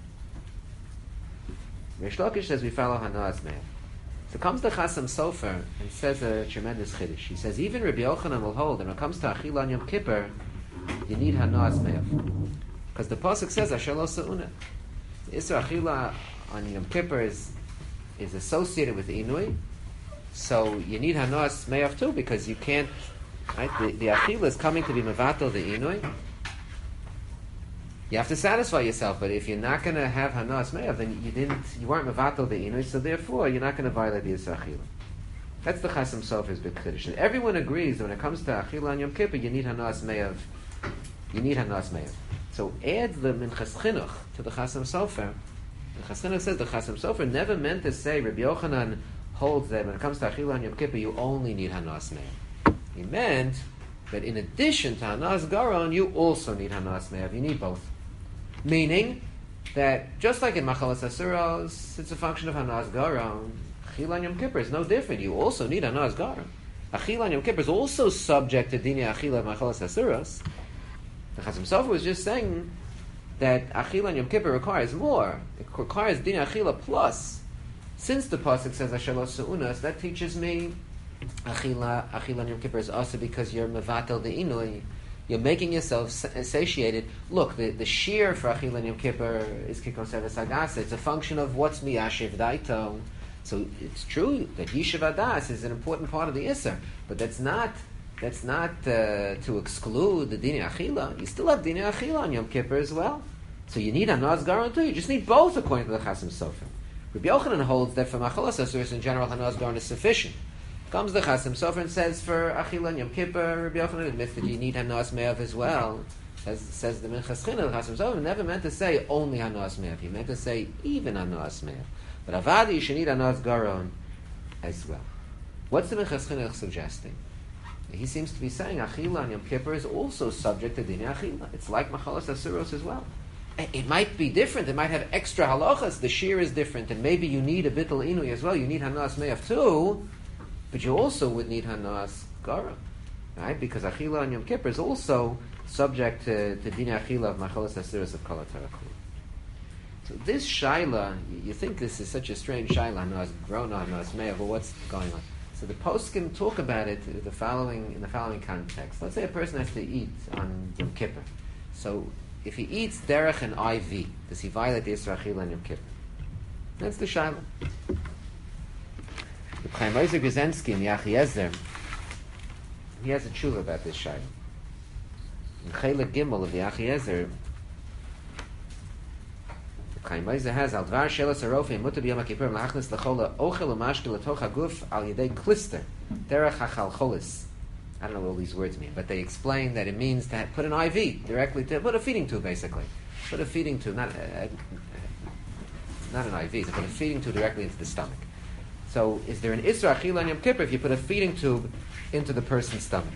Reish Lakish says we follow Hanoas Meyav. So comes the Chasam Sofer and says a tremendous chiddush. He says even Rabbi Yochanan will hold that when it comes to Achila on Yom Kippur, you need Hanoas Meyav. Because the pasuk says Asher lo Sa'una. The Isra Achila on Yom Kippur is, is associated with Inui. So you need Hanoas Meyav too, because you can't, right? The, the Achila is coming to be Mevatel the Inui. You have to satisfy yourself, but if you're not going to have Hanoas Meyav, then you didn't, you weren't Mevatel the Inui, so therefore you're not going to violate the Isra Achila. That's the Chasam Sofer's big chiddush. And everyone agrees that when it comes to Achila on Yom Kippur, you need Hanoas Meyav. You need Hanoas Meyav. So add the Minchas Chinuch to the Chasam Sofer. The Chas Chinuch says the Chasam Sofer never meant to say Rabbi Yochanan holds that when it comes to Achila on Yom Kippur, you only need Hanoas Meyav. He meant that in addition to Hanoas Garon, you also need Hanoas Meyav. You need both. Meaning that just like in Machalas Asuros, it's a function of Hanoas Garon. Achila on Yom Kippur is no different. You also need Hanoas Garon. Achila on Yom Kippur is also subject to Dinya Achila of Machalas Asuros. The Chasam Sofer was just saying that Achila on Yom Kippur requires more. It requires Dinya Achila plus. Since the pasuk says Asher lo Sa'unas, that teaches me Achila Achila on Yom Kippur is also because you're mevatel the inui. You're making yourself satiated. Look, the, the shear for Achila on Yom Kippur is Kikon Seves Agasa. It's a function of what's miyashiv daito. So it's true that Yishuv Adas is an important part of the Isser, but that's not that's not uh, to exclude the Dinei Achila. You still have Dinei Achila on Yom Kippur as well. So you need Hanoas Garon too. You just need both according to the Chasam Sofer. Rabbi Yochanan holds that for Machalas Asuros in general, Hanoas Garon is sufficient. Comes the Chasam Sofer and says for Achila and Yom Kippur, Rabbi Yochanan admits that you need Hanoas Meyav as well. As says the Minchas Chinuch, the Chasam Sofer never meant to say only Hanoas Meyav. He meant to say even Hanoas Meyav. But Avadi, you should need Hanoas Garon as well. What's the Minchas Chinuch suggesting? He seems to be saying Achila and Yom Kippur is also subject to Dinei Achila. It's like Machalas Asuros as well. It might be different. It might have extra halachas. The shear is different, and maybe you need a bittul inui as well. You need hanas me'af too, but you also would need hanas garam, right? Because achila on Yom Kippur is also subject to, to din achila of machalas asiris of kol hatarakul. So this shaila, you think this is such a strange shaila, hanas grona, hanas me'af. Well, what's going on? So the poskim talk about it the following in the following context. Let's say a person has to eat on Yom Kippur. So if he eats derech and I V, does he violate the Isra Achila on Yom Kippur? That's the shaila. The Chaim Ozer Guzensky in the Achiezer, he has a tshuva about this shaila. In Chelik Gimel of the Achiezer, the Chaim Ozer has al dvar shelas arofi mutar b'yom kippur l'achnis l'chola ochel u'mashke l'toch haguf al yedei klister derech hachal cholis. I don't know what all these words mean, but they explain that it means to put an I V directly to put a feeding tube, basically. Put a feeding tube, not uh, not an I V, to put a feeding tube directly into the stomach. So, is there an Isra Achila on Yom Kippur if you put a feeding tube into the person's stomach?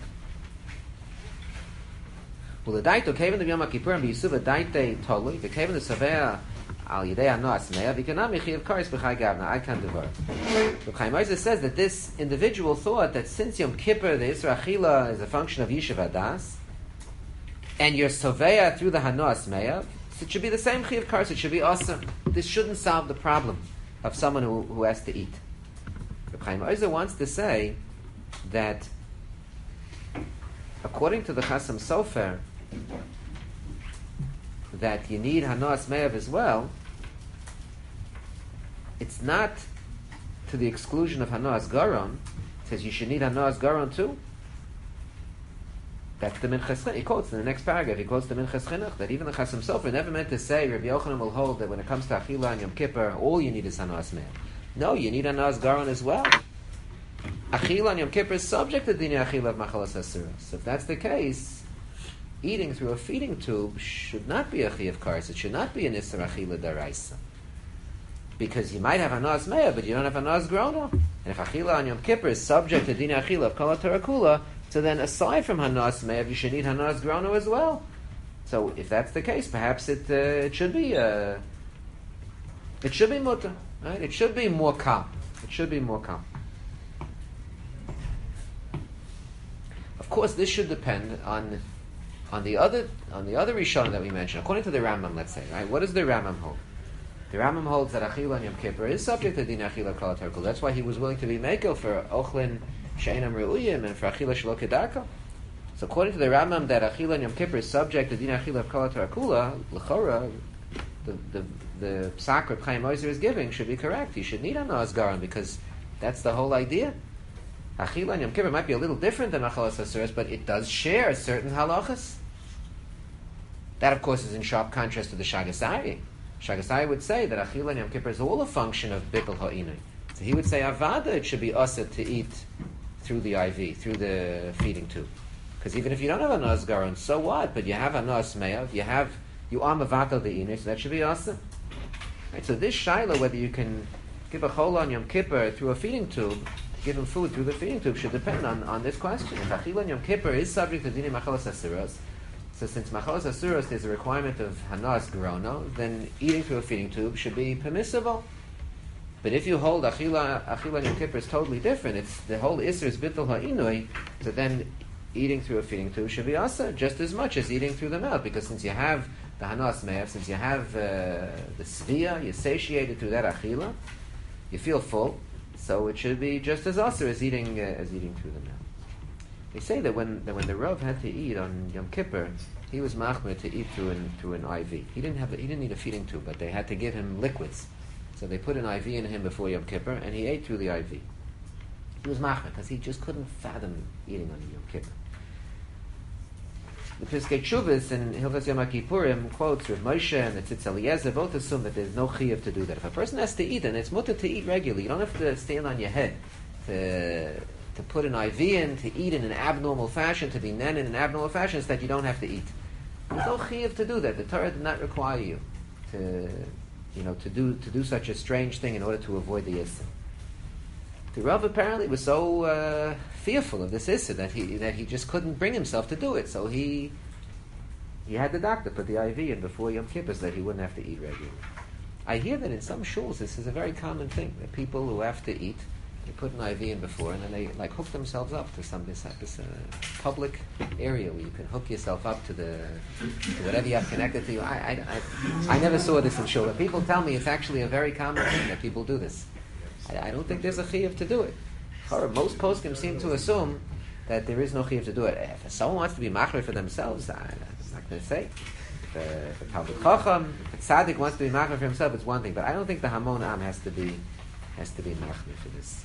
Well, the daito kevin the Yom Kippur and b'yisuva daite tolui the kevin the savea al yidei anas meya v'kanam yichiv karis b'chai gavna I can't devar. The Chaim Ozer says that this individual thought that since Yom Kippur the Isra Achila is a function of Yishuv Adas, and you're Soveya through the Hanas Meyav, so it should be the same Chiv Karis, it should be awesome. This shouldn't solve the problem of someone who, who has to eat. The Chaim Ozer wants to say that according to the Chasam Sofer, that you need Hanas Meyav as well, it's not to the exclusion of Hanas Garon. It says you should need Hanas Garon too. That's the Minchas Chinuch. He quotes in the next paragraph, he quotes the Minchas Chinuch, that even the Chasam Sofer never meant to say, Rabbi Yochanan will hold that when it comes to Achila and Yom Kippur, all you need is Hanas Meyav. No, you need Hanas Garon as well. Achila and Yom Kippur is subject to Dinei Achila of Machalas Hasuras. So if that's the case, eating through a feeding tube should not be a Chiyav Kares. It should not be an Isra Achila Daraisa. Because you might have Hanas Meyav, but you don't have Hanas Grona. And if Achila on Yom Kippur is subject to Dinei Achila of Kol HaTarakula, so then aside from Hanas Meyav, you should need Hanas Grona as well. So if that's the case, perhaps it uh, it should be uh, it should be mutter, right? It should be more calm. It should be more calm. Of course, this should depend on on the other on the other Rishonim that we mentioned. According to the Rambam, let's say, right? What does the Rambam hold? The Rambam holds that Achila on Yom Kippur is subject to Din Achila Kol HaTarakul. That's why he was willing to be Mekel for Ochlin She'enam Re'uyim and for Achila Shelo Kedarka. So according to the Rambam, that Achila on Yom Kippur is subject to Din Achila Kol HaTarakula, L'chora, the the the psak Reb Chaim Ozer is giving should be correct. You should need Hanas Garon because that's the whole idea. Achila on Yom Kippur might be a little different than Machalas Hasuras, but it does share certain halachas. That, of course, is in sharp contrast to the Shagasari. Shagasari would say that Achila on Yom Kippur is all a function of Bittul Ha'inui. So he would say, Avada, it should be Asad to eat through the I V, through the feeding tube. Because even if you don't have a Nas Garon, so what? But you have a Nas Meyav, you have, you are Mavatal the Inui, so that should be Asad. Right, so this Shaila, whether you can give a Chol on Yom Kippur through a feeding tube, give him food through the feeding tube, should depend on, on this question. If Achila on Yom Kippur is subject to Dini Machalas Hasuras, so since Machalas Hasuras is a requirement of Hanas Gerono, then eating through a feeding tube should be permissible. But if you hold Achila, Achila Yom Kippur is totally different, it's the whole Isser is Bittul Ha'inui, so then eating through a feeding tube should be Asa just as much as eating through the mouth, because since you have the Hanas Me'av, since you have uh, the Svia, you're satiated through that Achila, you feel full, so it should be just as Asa as eating, uh, as eating through the mouth. They say that when that when the Rav had to eat on Yom Kippur, he was machmer to eat through an through an I V. He didn't have he didn't need a feeding tube, but they had to give him liquids. So they put an I V in him before Yom Kippur, and he ate through the I V. He was machmer because he just couldn't fathom eating on Yom Kippur. The Piskei Teshuvos in Hilchos Yom Kippurim quotes Rav Moshe and the Tzitz Eliezer both assume that there's no chiyuv to do that. If a person has to eat, then it's mutter to eat regularly. You don't have to stand on your head to to put an I V in, to eat in an abnormal fashion, to be nen in an abnormal fashion, is that you don't have to eat. There's no chiyuv to do that. The Torah did not require you to, you know, to do to do such a strange thing in order to avoid the issa. The Rav apparently was so uh, fearful of this issa that he that he just couldn't bring himself to do it. So he he had the doctor put the I V in before Yom Kippur so that he wouldn't have to eat regularly. I hear that in some shuls this is a very common thing, that people who have to eat, they put an I V in before and then they like hook themselves up to some this, this uh, public area where you can hook yourself up to the to whatever you have connected to you. I, I, I, I never saw this in shul. People tell me it's actually a very common thing that people do this. I, I don't think there's a chiyuv to do it. Most poskim seem to assume that there is no chiyuv to do it. If someone wants to be machmer for themselves, I, I'm not going to say. If a, if a Talmid Chacham, if a tzaddik wants to be machmer for himself, it's one thing. But I don't think the Hamon Am has to be has to be machmer for this.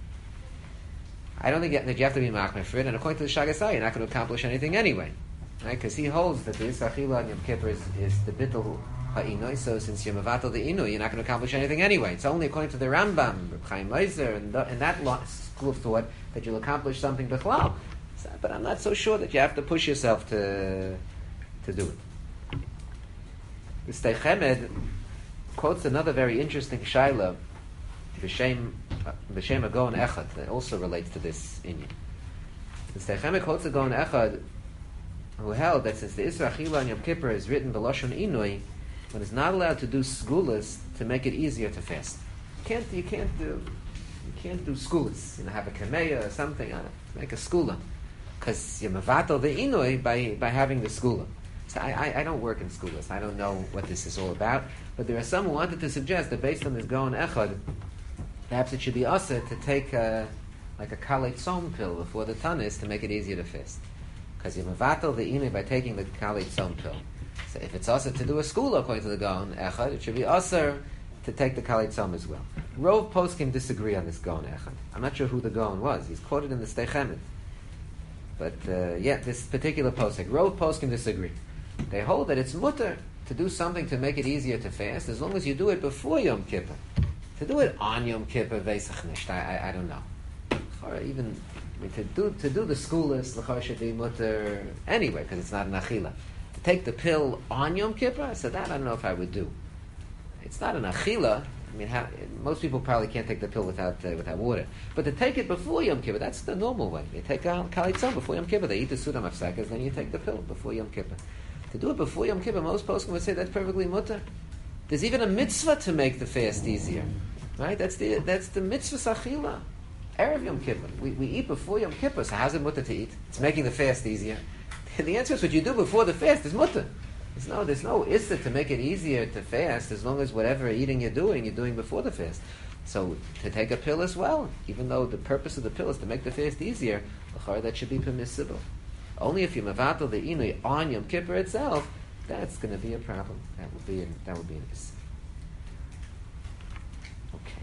I don't think that you have to be machmer for it. And according to the Shagasai, you're not going to accomplish anything anyway, right? Because he holds that the Yisachila on Yom Kippur is, is the bittul ha'inoi. So since you're mevatel the inu, you're not going to accomplish anything anyway. It's only according to the Rambam, Reb Chaim Leizer, and, the, and that lo- school of thought that you'll accomplish something bichlal. So, but I'm not so sure that you have to push yourself to to do it. The Stei Chemed quotes another very interesting shaila, B'Shem B'Shem Agon Echad, that also relates to this inyan. The Stei Chemed quotes a Gon Echad who held that since the Isra Achila on Yom Kippur is written b'Lashon Inui, one is not allowed to do skulas to make it easier to fast. You can't, you can't do, you can't do skulas. You know, have a kameya or something on it, make a skula, because you're mevatel the inui by by having the skula. So I, I, I don't work in skulas. I don't know what this is all about. But there are some who wanted to suggest that based on this Gaon Echad, perhaps it should be asa to take a, like a Kalei Tzom pill before the Tanis to make it easier to fast. Because you're mevatel the inui by taking the Kalei Tzom pill. So if it's asa to do a skula according to the Gaon Echad, it should be asa to take the Kalei Tzom as well. Rov poskim disagree on this Gaon Echad. I'm not sure who the Gaon was. He's quoted in the Stei Chemed. But uh, yeah, this particular posik, Rov poskim disagree. They hold that it's mutter to do something to make it easier to fast as long as you do it before Yom Kippur. To do it on Yom Kippur, veisach nisht, I, I, I don't know. Or even I mean, to do to do the skulas, l'chor should be mutter anyway because it's not an achila. To take the pill on Yom Kippur, I said that I don't know if I would do. It's not an achila. I mean, how, most people probably can't take the pill without uh, without water. But to take it before Yom Kippur, that's the normal way. You take a Kalei Tzom before Yom Kippur. They eat the Sudam Afsakas, then you take the pill before Yom Kippur. To do it before Yom Kippur, most poskim would say that's perfectly mutter. There's even a mitzvah to make the fast easier, right? That's the that's the mitzvah sachila. Erev Yom Kippur, we, we eat before Yom Kippur. So how's it mutter to eat? It's making the fast easier. The answer is what you do before the fast is mutter. There's no there's no issa to make it easier to fast as long as whatever eating you're doing, you're doing before the fast. So to take a pill as well, even though the purpose of the pill is to make the fast easier, that should be permissible. Only if you mevatel the inui on Yom Kippur itself, that's going to be a problem. That would be an, that would be an issue. Okay.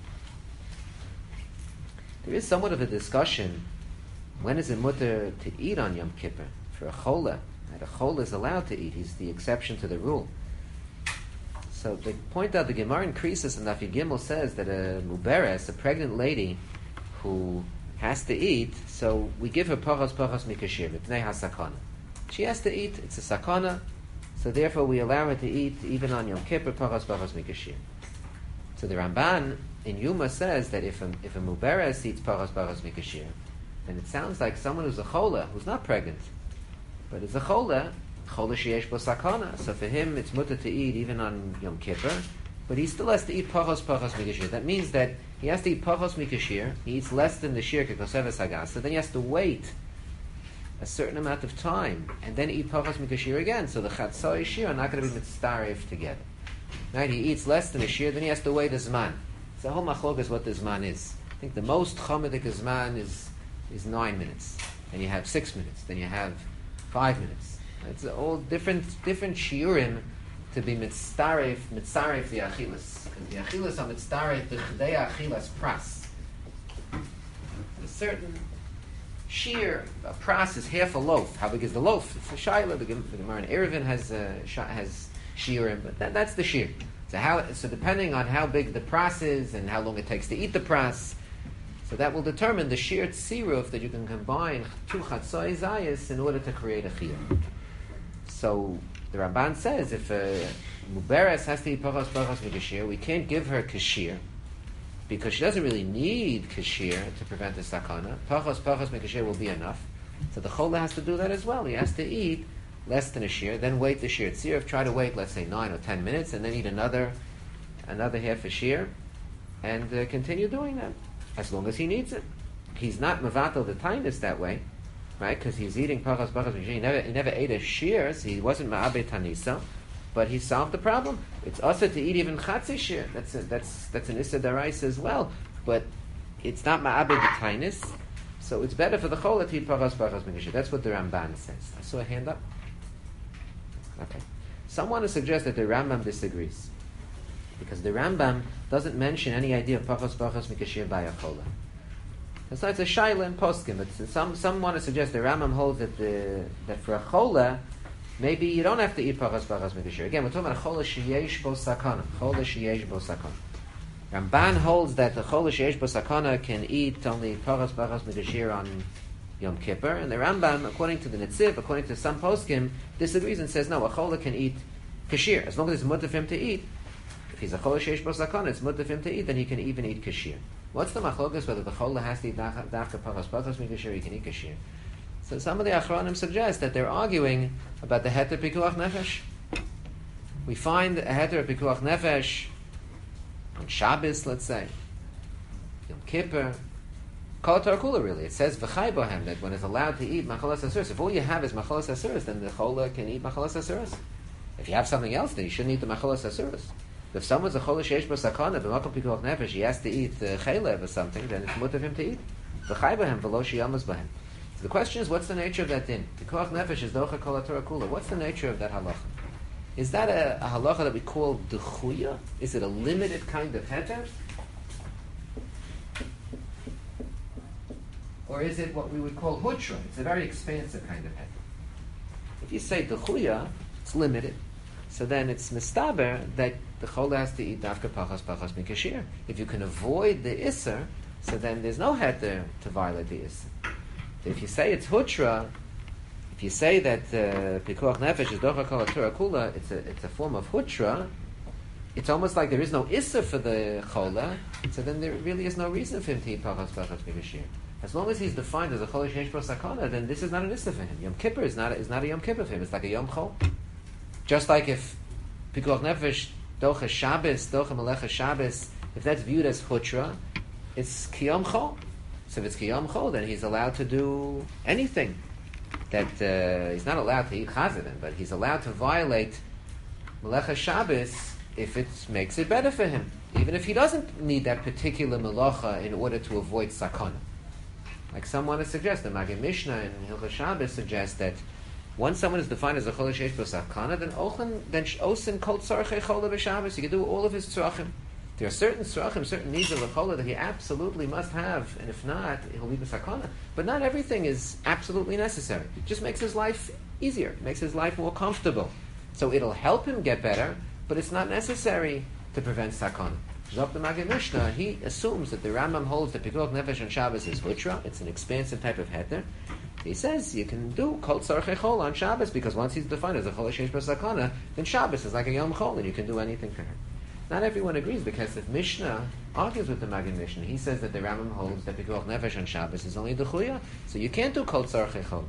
There is somewhat of a discussion. When is it mutter to eat on Yom Kippur for a chola? That a chola is allowed to eat. He's the exception to the rule. So they point out the Gemara in Krisis and Daf Gimel says that a muberes, a pregnant lady who has to eat, so we give her pachas pachas mikashir, mitnei hasakana. She has to eat, it's a sakana, so therefore we allow her to eat even on Yom Kippur pachas pachas mikashir. So the Ramban in Yuma says that if a, if a muberes eats pachas pachas mikashir, then it sounds like someone who's a chola, who's not pregnant, but is a chola, chola sheyesh bo sakana, so for him it's mutter to eat even on Yom Kippur, but he still has to eat pachos pachos mikashir. That means that he has to eat pachos mikashir. He eats less than the shir kekoseves hagasa. Then he has to wait a certain amount of time and then eat pachos mikashir again. So the chatzai shir are not going to be mitzdarif together. Right? He eats less than a shir, then he has to wait a zman. So the whole machlok is what the zman is. I think the most chomedik zman is is nine minutes. Then you have six minutes. Then you have five minutes. It's all different different shiurim to be mitzdarif, mitzdarif the achilas. Because the achilas are mitzdarif, the chedei achilas pras. A certain shear, a pras is half a loaf. How big is the loaf? It's a shaila. The Gemara in Eruvin has uh, has shiurim, but that, that's the shear. So how? So depending on how big the pras is and how long it takes to eat the pras, so that will determine the shear tziruf that you can combine two chatzai zayis in order to create a chiyuv. So the Ramban says if a muberes has to eat pachas pachas mikashir, we can't give her kashir because she doesn't really need kashir to prevent the sakana. Pachas pachas mikashir will be enough. So the chola has to do that as well. He has to eat less than a shear, then wait the shear tziruf, try to wait, let's say, nine or ten minutes, and then eat another another half a shear, and uh, continue doing that, as long as he needs it. He's not mevatel the tinus that way, right? Because he's eating pachas pachas mishir. He never, he never ate a shear, so he wasn't ma'abed tanisa, but he solved the problem. It's also to eat even chatzi shear. That's a, that's that's an issa daraisa as well, but it's not ma'abed the tinus, so it's better for the chola to eat pachas pachas mishir. That's what the Ramban says. I saw a hand up. Okay. Some want to suggest that the Rambam disagrees, because the Rambam doesn't mention any idea of pachas pachas mikashir by a chola. So it's a shaila in poskim, but some some want to suggest the Rambam holds that the that for a chola, maybe you don't have to eat pachas pachas mikashir. Again, we're talking about a chola sheyesh bo sakana. Chola sheyesh bo sakana. Ramban holds that the chola sheyesh bo sakana can eat only pachas pachas mikashir on Yom Kippur, and the Rambam, according to the Netziv, according to some poskim, disagrees and says no, a chola can eat kashir as long as it's mutter for him to eat. If he's a chola sheyesh bo sakana, it's mutter for him to eat, then he can even eat kashir. What's the machlokas whether the chola has to eat dafka pachas pachas mikashir, he can eat kashir? So some of the achronim suggest that they're arguing about the heter pikuach nefesh. We find a heter pikuach nefesh on Shabbos, let's say, Yom Kippur, Kol Torah Kula, really. It says v'chai bohem that when it's allowed to eat machalas asuros, if all you have is machalas asuros, then the chola can eat machalas asuros. If you have something else, then you shouldn't eat the machalas asuros. If someone's a chola sheish b'sakana b'makom pikuach nefesh, he has to eat uh, chaylev or something, then it's mutter of him to eat. V'chai bohem v'lo shiyamas bohem. So the question is, what's the nature of that din? Pikuach nefesh is docha kol Torah kula. What's the nature of that halacha? Is that a, a halacha that we call dechuya? Is it a limited kind of heter? Or is it what we would call hutra? It's a very expansive kind of heter. If you say dechuya, it's limited. So then it's mistaber that the chola has to eat dafka pachas pachas mikashir. If you can avoid the isser, so then there's no heter to violate the isser. If you say it's hutra, if you say that pikuach uh, nefesh is docha kol Torah kula, it's a it's a form of hutra. It's almost like there is no isser for the chola, so then there really is no reason for him to eat pachas pachas mikashir. As long as he's defined as a chola sheyesh bo sakana, then this is not an isser for him. Yom Kippur is not a, is not a Yom Kippur for him. It's like a Yom Chol. Just like if pikuach nefesh docha Shabbos, docha melecha Shabbos, if that's viewed as hutra, it's kiyom chol. So if it's kiyom chol, then he's allowed to do anything. That uh, he's not allowed to eat chazan, but he's allowed to violate melecha Shabbos if it makes it better for him, even if he doesn't need that particular melacha in order to avoid sakana. Like some want to suggest, the Maggid Mishnah in Hilchos Shabbos suggests that once someone is defined as a chola sheish bo sakana, then ochen, then osin kol tzarchei chola b'Shabbos. He can do all of his tzrachim. There are certain tzrachim, certain needs of the chola that he absolutely must have, and if not, he'll be b'sakana. But not everything is absolutely necessary. It just makes his life easier. It makes his life more comfortable. So it'll help him get better, but it's not necessary to prevent sakana. Zok the Maggid Mishnah, he assumes that the Rambam holds that pikuach nefesh on Shabbos is hutra. It's an expansive type of heter. He says you can do kol tzarchei chol on Shabbos because once he's defined as a chola sheish bo sakana, then Shabbos is like a Yom Chol and you can do anything for him. Not everyone agrees because if Mishnah argues with the Maggid Mishnah, he says that the Rambam holds that pikuach nefesh on Shabbos is only dechuya, so you can't do kol tzarchei chol.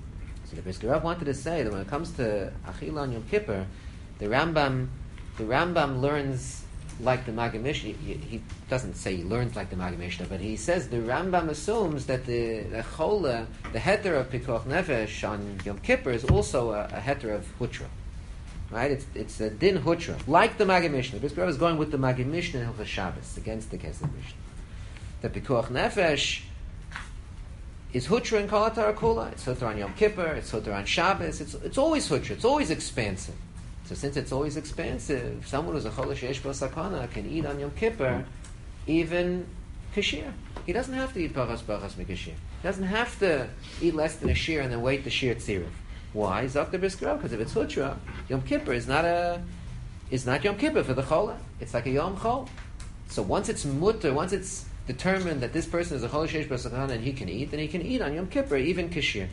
So the Brisker Rav wanted to say that when it comes to achila on Yom Kippur, the Rambam, the Rambam learns like the Maggid Mishnah. He, he doesn't say he learns like the Maggid Mishnah, but he says the Rambam assumes that the, the chola, the heter of pikuach nefesh on Yom Kippur is also a, a heter of hutra. Right? It's it's a din hutra, like the Maggid Mishnah. The Brisker Rav is going with the Maggid Mishnah in Hilchos Shabbos against the Kesef Mishnah. The pikuach nefesh is hutra in Kol HaTorah Kula. It's hutra on Yom Kippur. It's hutra on Shabbos. It's it's always hutra. It's always expansive. So since it's always expansive, someone who's a chola sheish bo sakana can eat on Yom Kippur even kashir. He doesn't have to eat pachas pachas mikashir. He doesn't have to eat less than a shear and then wait the shear tziruf. Why? Zok the Brisker Rav, because if it's hutra, Yom Kippur is not a is not Yom Kippur for the chola. It's like a Yom Chol. So once it's mutter, once it's determined that this person is a chola sheish bo sakana and he can eat, then he can eat on Yom Kippur even kashir.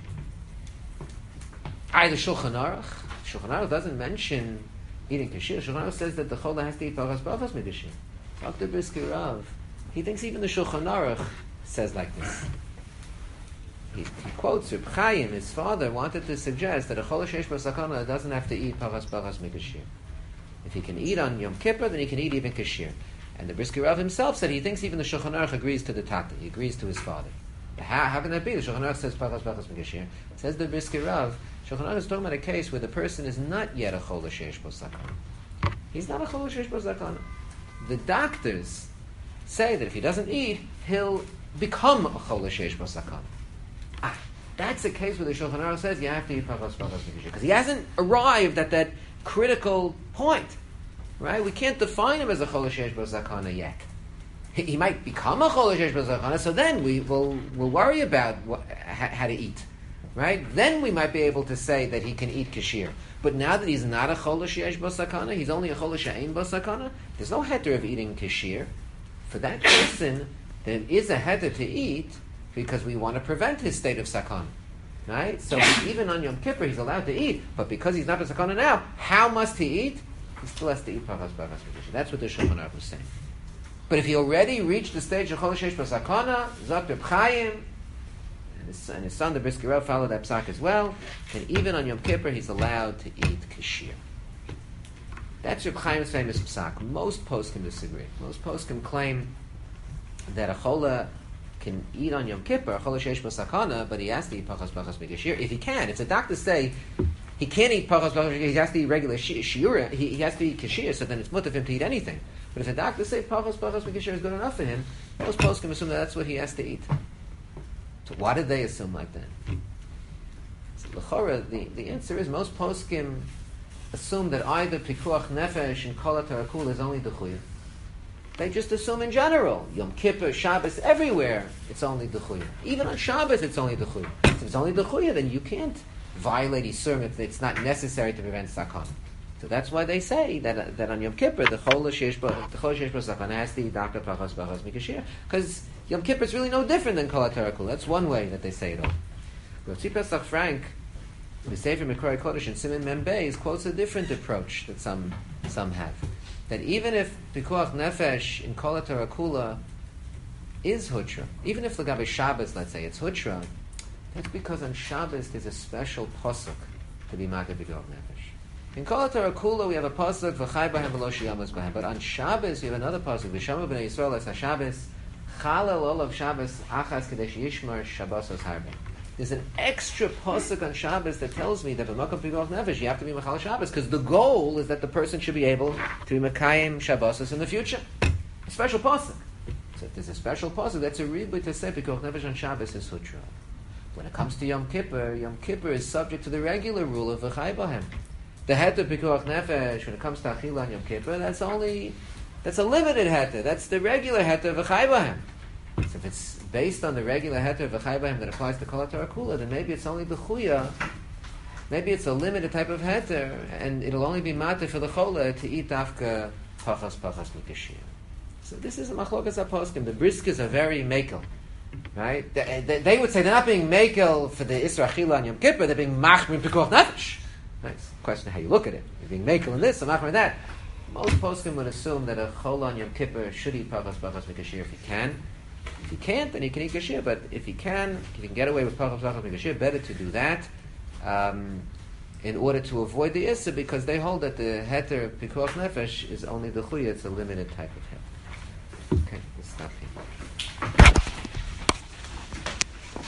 Either Shulchan Aruch. Shulchan Aruch doesn't mention eating kashir. Shulchan Aruch says that the chola has to eat pachas pachas mikashir. Doctor Brisker Rav, he thinks even the Shulchan Aruch says like this. he, he quotes Reb Chaim, his father, wanted to suggest that a chol sheish bo sakana doesn't have to eat pachas pachas mikashir. If he can eat on Yom Kippur, then he can eat even kashir. And the Brisker Rav himself said he thinks even the Shulchan Aruch agrees to the Tata. He agrees to his father. How, how can that be? The Shulchan Aruch says pachas pachas mikashir. Says the Brisker Rav, Shulchan Aruch is talking about a case where the person is not yet a chol sheish bo sakana. He's not a chol sheish bo sakana. The doctors say that if he doesn't eat, he'll become a chol sheish bo sakana. Ah, that's a case where the Shulchan Aruch says you have to eat pachas pachas mikashir because he hasn't arrived at that critical point, right? We can't define him as a chol sheish bo sakana yet. He, he might become a chol sheish bo sakana, so then we will we'll worry about what, how, how to eat, right? Then we might be able to say that he can eat kashir. But now that he's not a chol sheish bo sakana, he's only a chol she'ein bo sakana. There's no heter of eating kashir. For that person, there is a heter to eat because we want to prevent his state of sakana. Right? So even on Yom Kippur, he's allowed to eat, but because he's not a sakana now, how must he eat? He still has to eat pachas pachas mikashir. That's what the Shulchan Aruch was saying. But if he already reached the stage of chol sheish bo sakana, Zok Reb Chaim, and his, and his son, the Brisker Rav, followed that psak as well, and even on Yom Kippur, he's allowed to eat kashir. That's Reb Chaim's famous psak. Most poskim disagree. Most poskim claim that a chola can eat on Yom Kippur, a chol sheish bo sakana, but he has to eat pachas pachas mikashir if he can. If the doctors say he can't eat pachas pachas mikashir, he has to eat regular shi- shiura, he, he has to eat kashir, so then it's mutter for him to eat anything. But if the doctors say pachas pachas mikashir is good enough for him, most poskim assume that that's what he has to eat. So why did they assume like that? So l'chora, the, the answer is most poskim assume that either pikuach nefesh and kol hatarakul is only duchuyev. They just assume in general, Yom Kippur, Shabbos, everywhere, it's only D'chuya. Even on Shabbos, it's only D'chuya. If it's only D'chuya, then you can't violate Yisurim if it's not necessary to prevent Sakana. So that's why they say that uh, that on Yom Kippur, the Chol Sheish Bo Sakana has to eat Daka Pachas Pachas Mikashir, because Yom Kippur is really no different than Kol HaTarakul. That's one way that they say it all. Rav Tzvi Pesach Frank, the Sefer Mikroi Kodesh and Siman Mem Beis, quotes a different approach that some some have. That even if Pikuach Nefesh in Kol HaTarakula is Hutra, even if Lagabe Shabbos, let's say, it's Hutra, that's because on Shabbos there's a special pasuk to be Makeh Pikuach Nefesh. In Kol HaTarakula we have a pasuk, V'chai Bahem V'lo Shiyamos Bahem, but on Shabbos we have another pasuk, V'shamu B'nei Yisrael Es HaShabbos, Chalel Olav Shabbos Achas Kadesh Yishmar Shabbosos Harbe. There's an extra pasuk on Shabbos that tells me that b'makom pikuach nefesh you have to be mechal Shabbos because the goal is that the person should be able to be mekayim Shabbosos in the future. A special pasuk. So if there's a special pasuk, that's a ribui to say pikuach nefesh on Shabbos is hutra. When it comes to Yom Kippur, Yom Kippur is subject to the regular rule of v'chai bahem. The heter pikuach nefesh when it comes to achila on Yom Kippur, that's only that's a limited heter. That's the regular heter v'chai bahem. So if it's based on the regular heter v'chai bahem that applies to Kol HaTarakula, then maybe it's only the chuya. Maybe it's a limited type of heter, and it'll only be matter for the chola to eat dafka pachas pachas mikashir. So this is a machlokas aposkim. The briskers are very makel, right? They, they, they would say they're not being makel for the Isra Achila on Yom Kippur. They're being machmir pikuach nefesh. Right? It's a question of how you look at it. You're being makel in this, or machmir in that. Most poskim would assume that a chola on Yom Kippur should eat pachas pachas mikashir if he can. If he can't, then he can eat kashir. But if he can, if he can get away with pachas pachas mikashir, better to do that um, in order to avoid the issa, because they hold that the heter pikuach nefesh is only the chuya. It's a limited type of heter. Okay, let's stop here.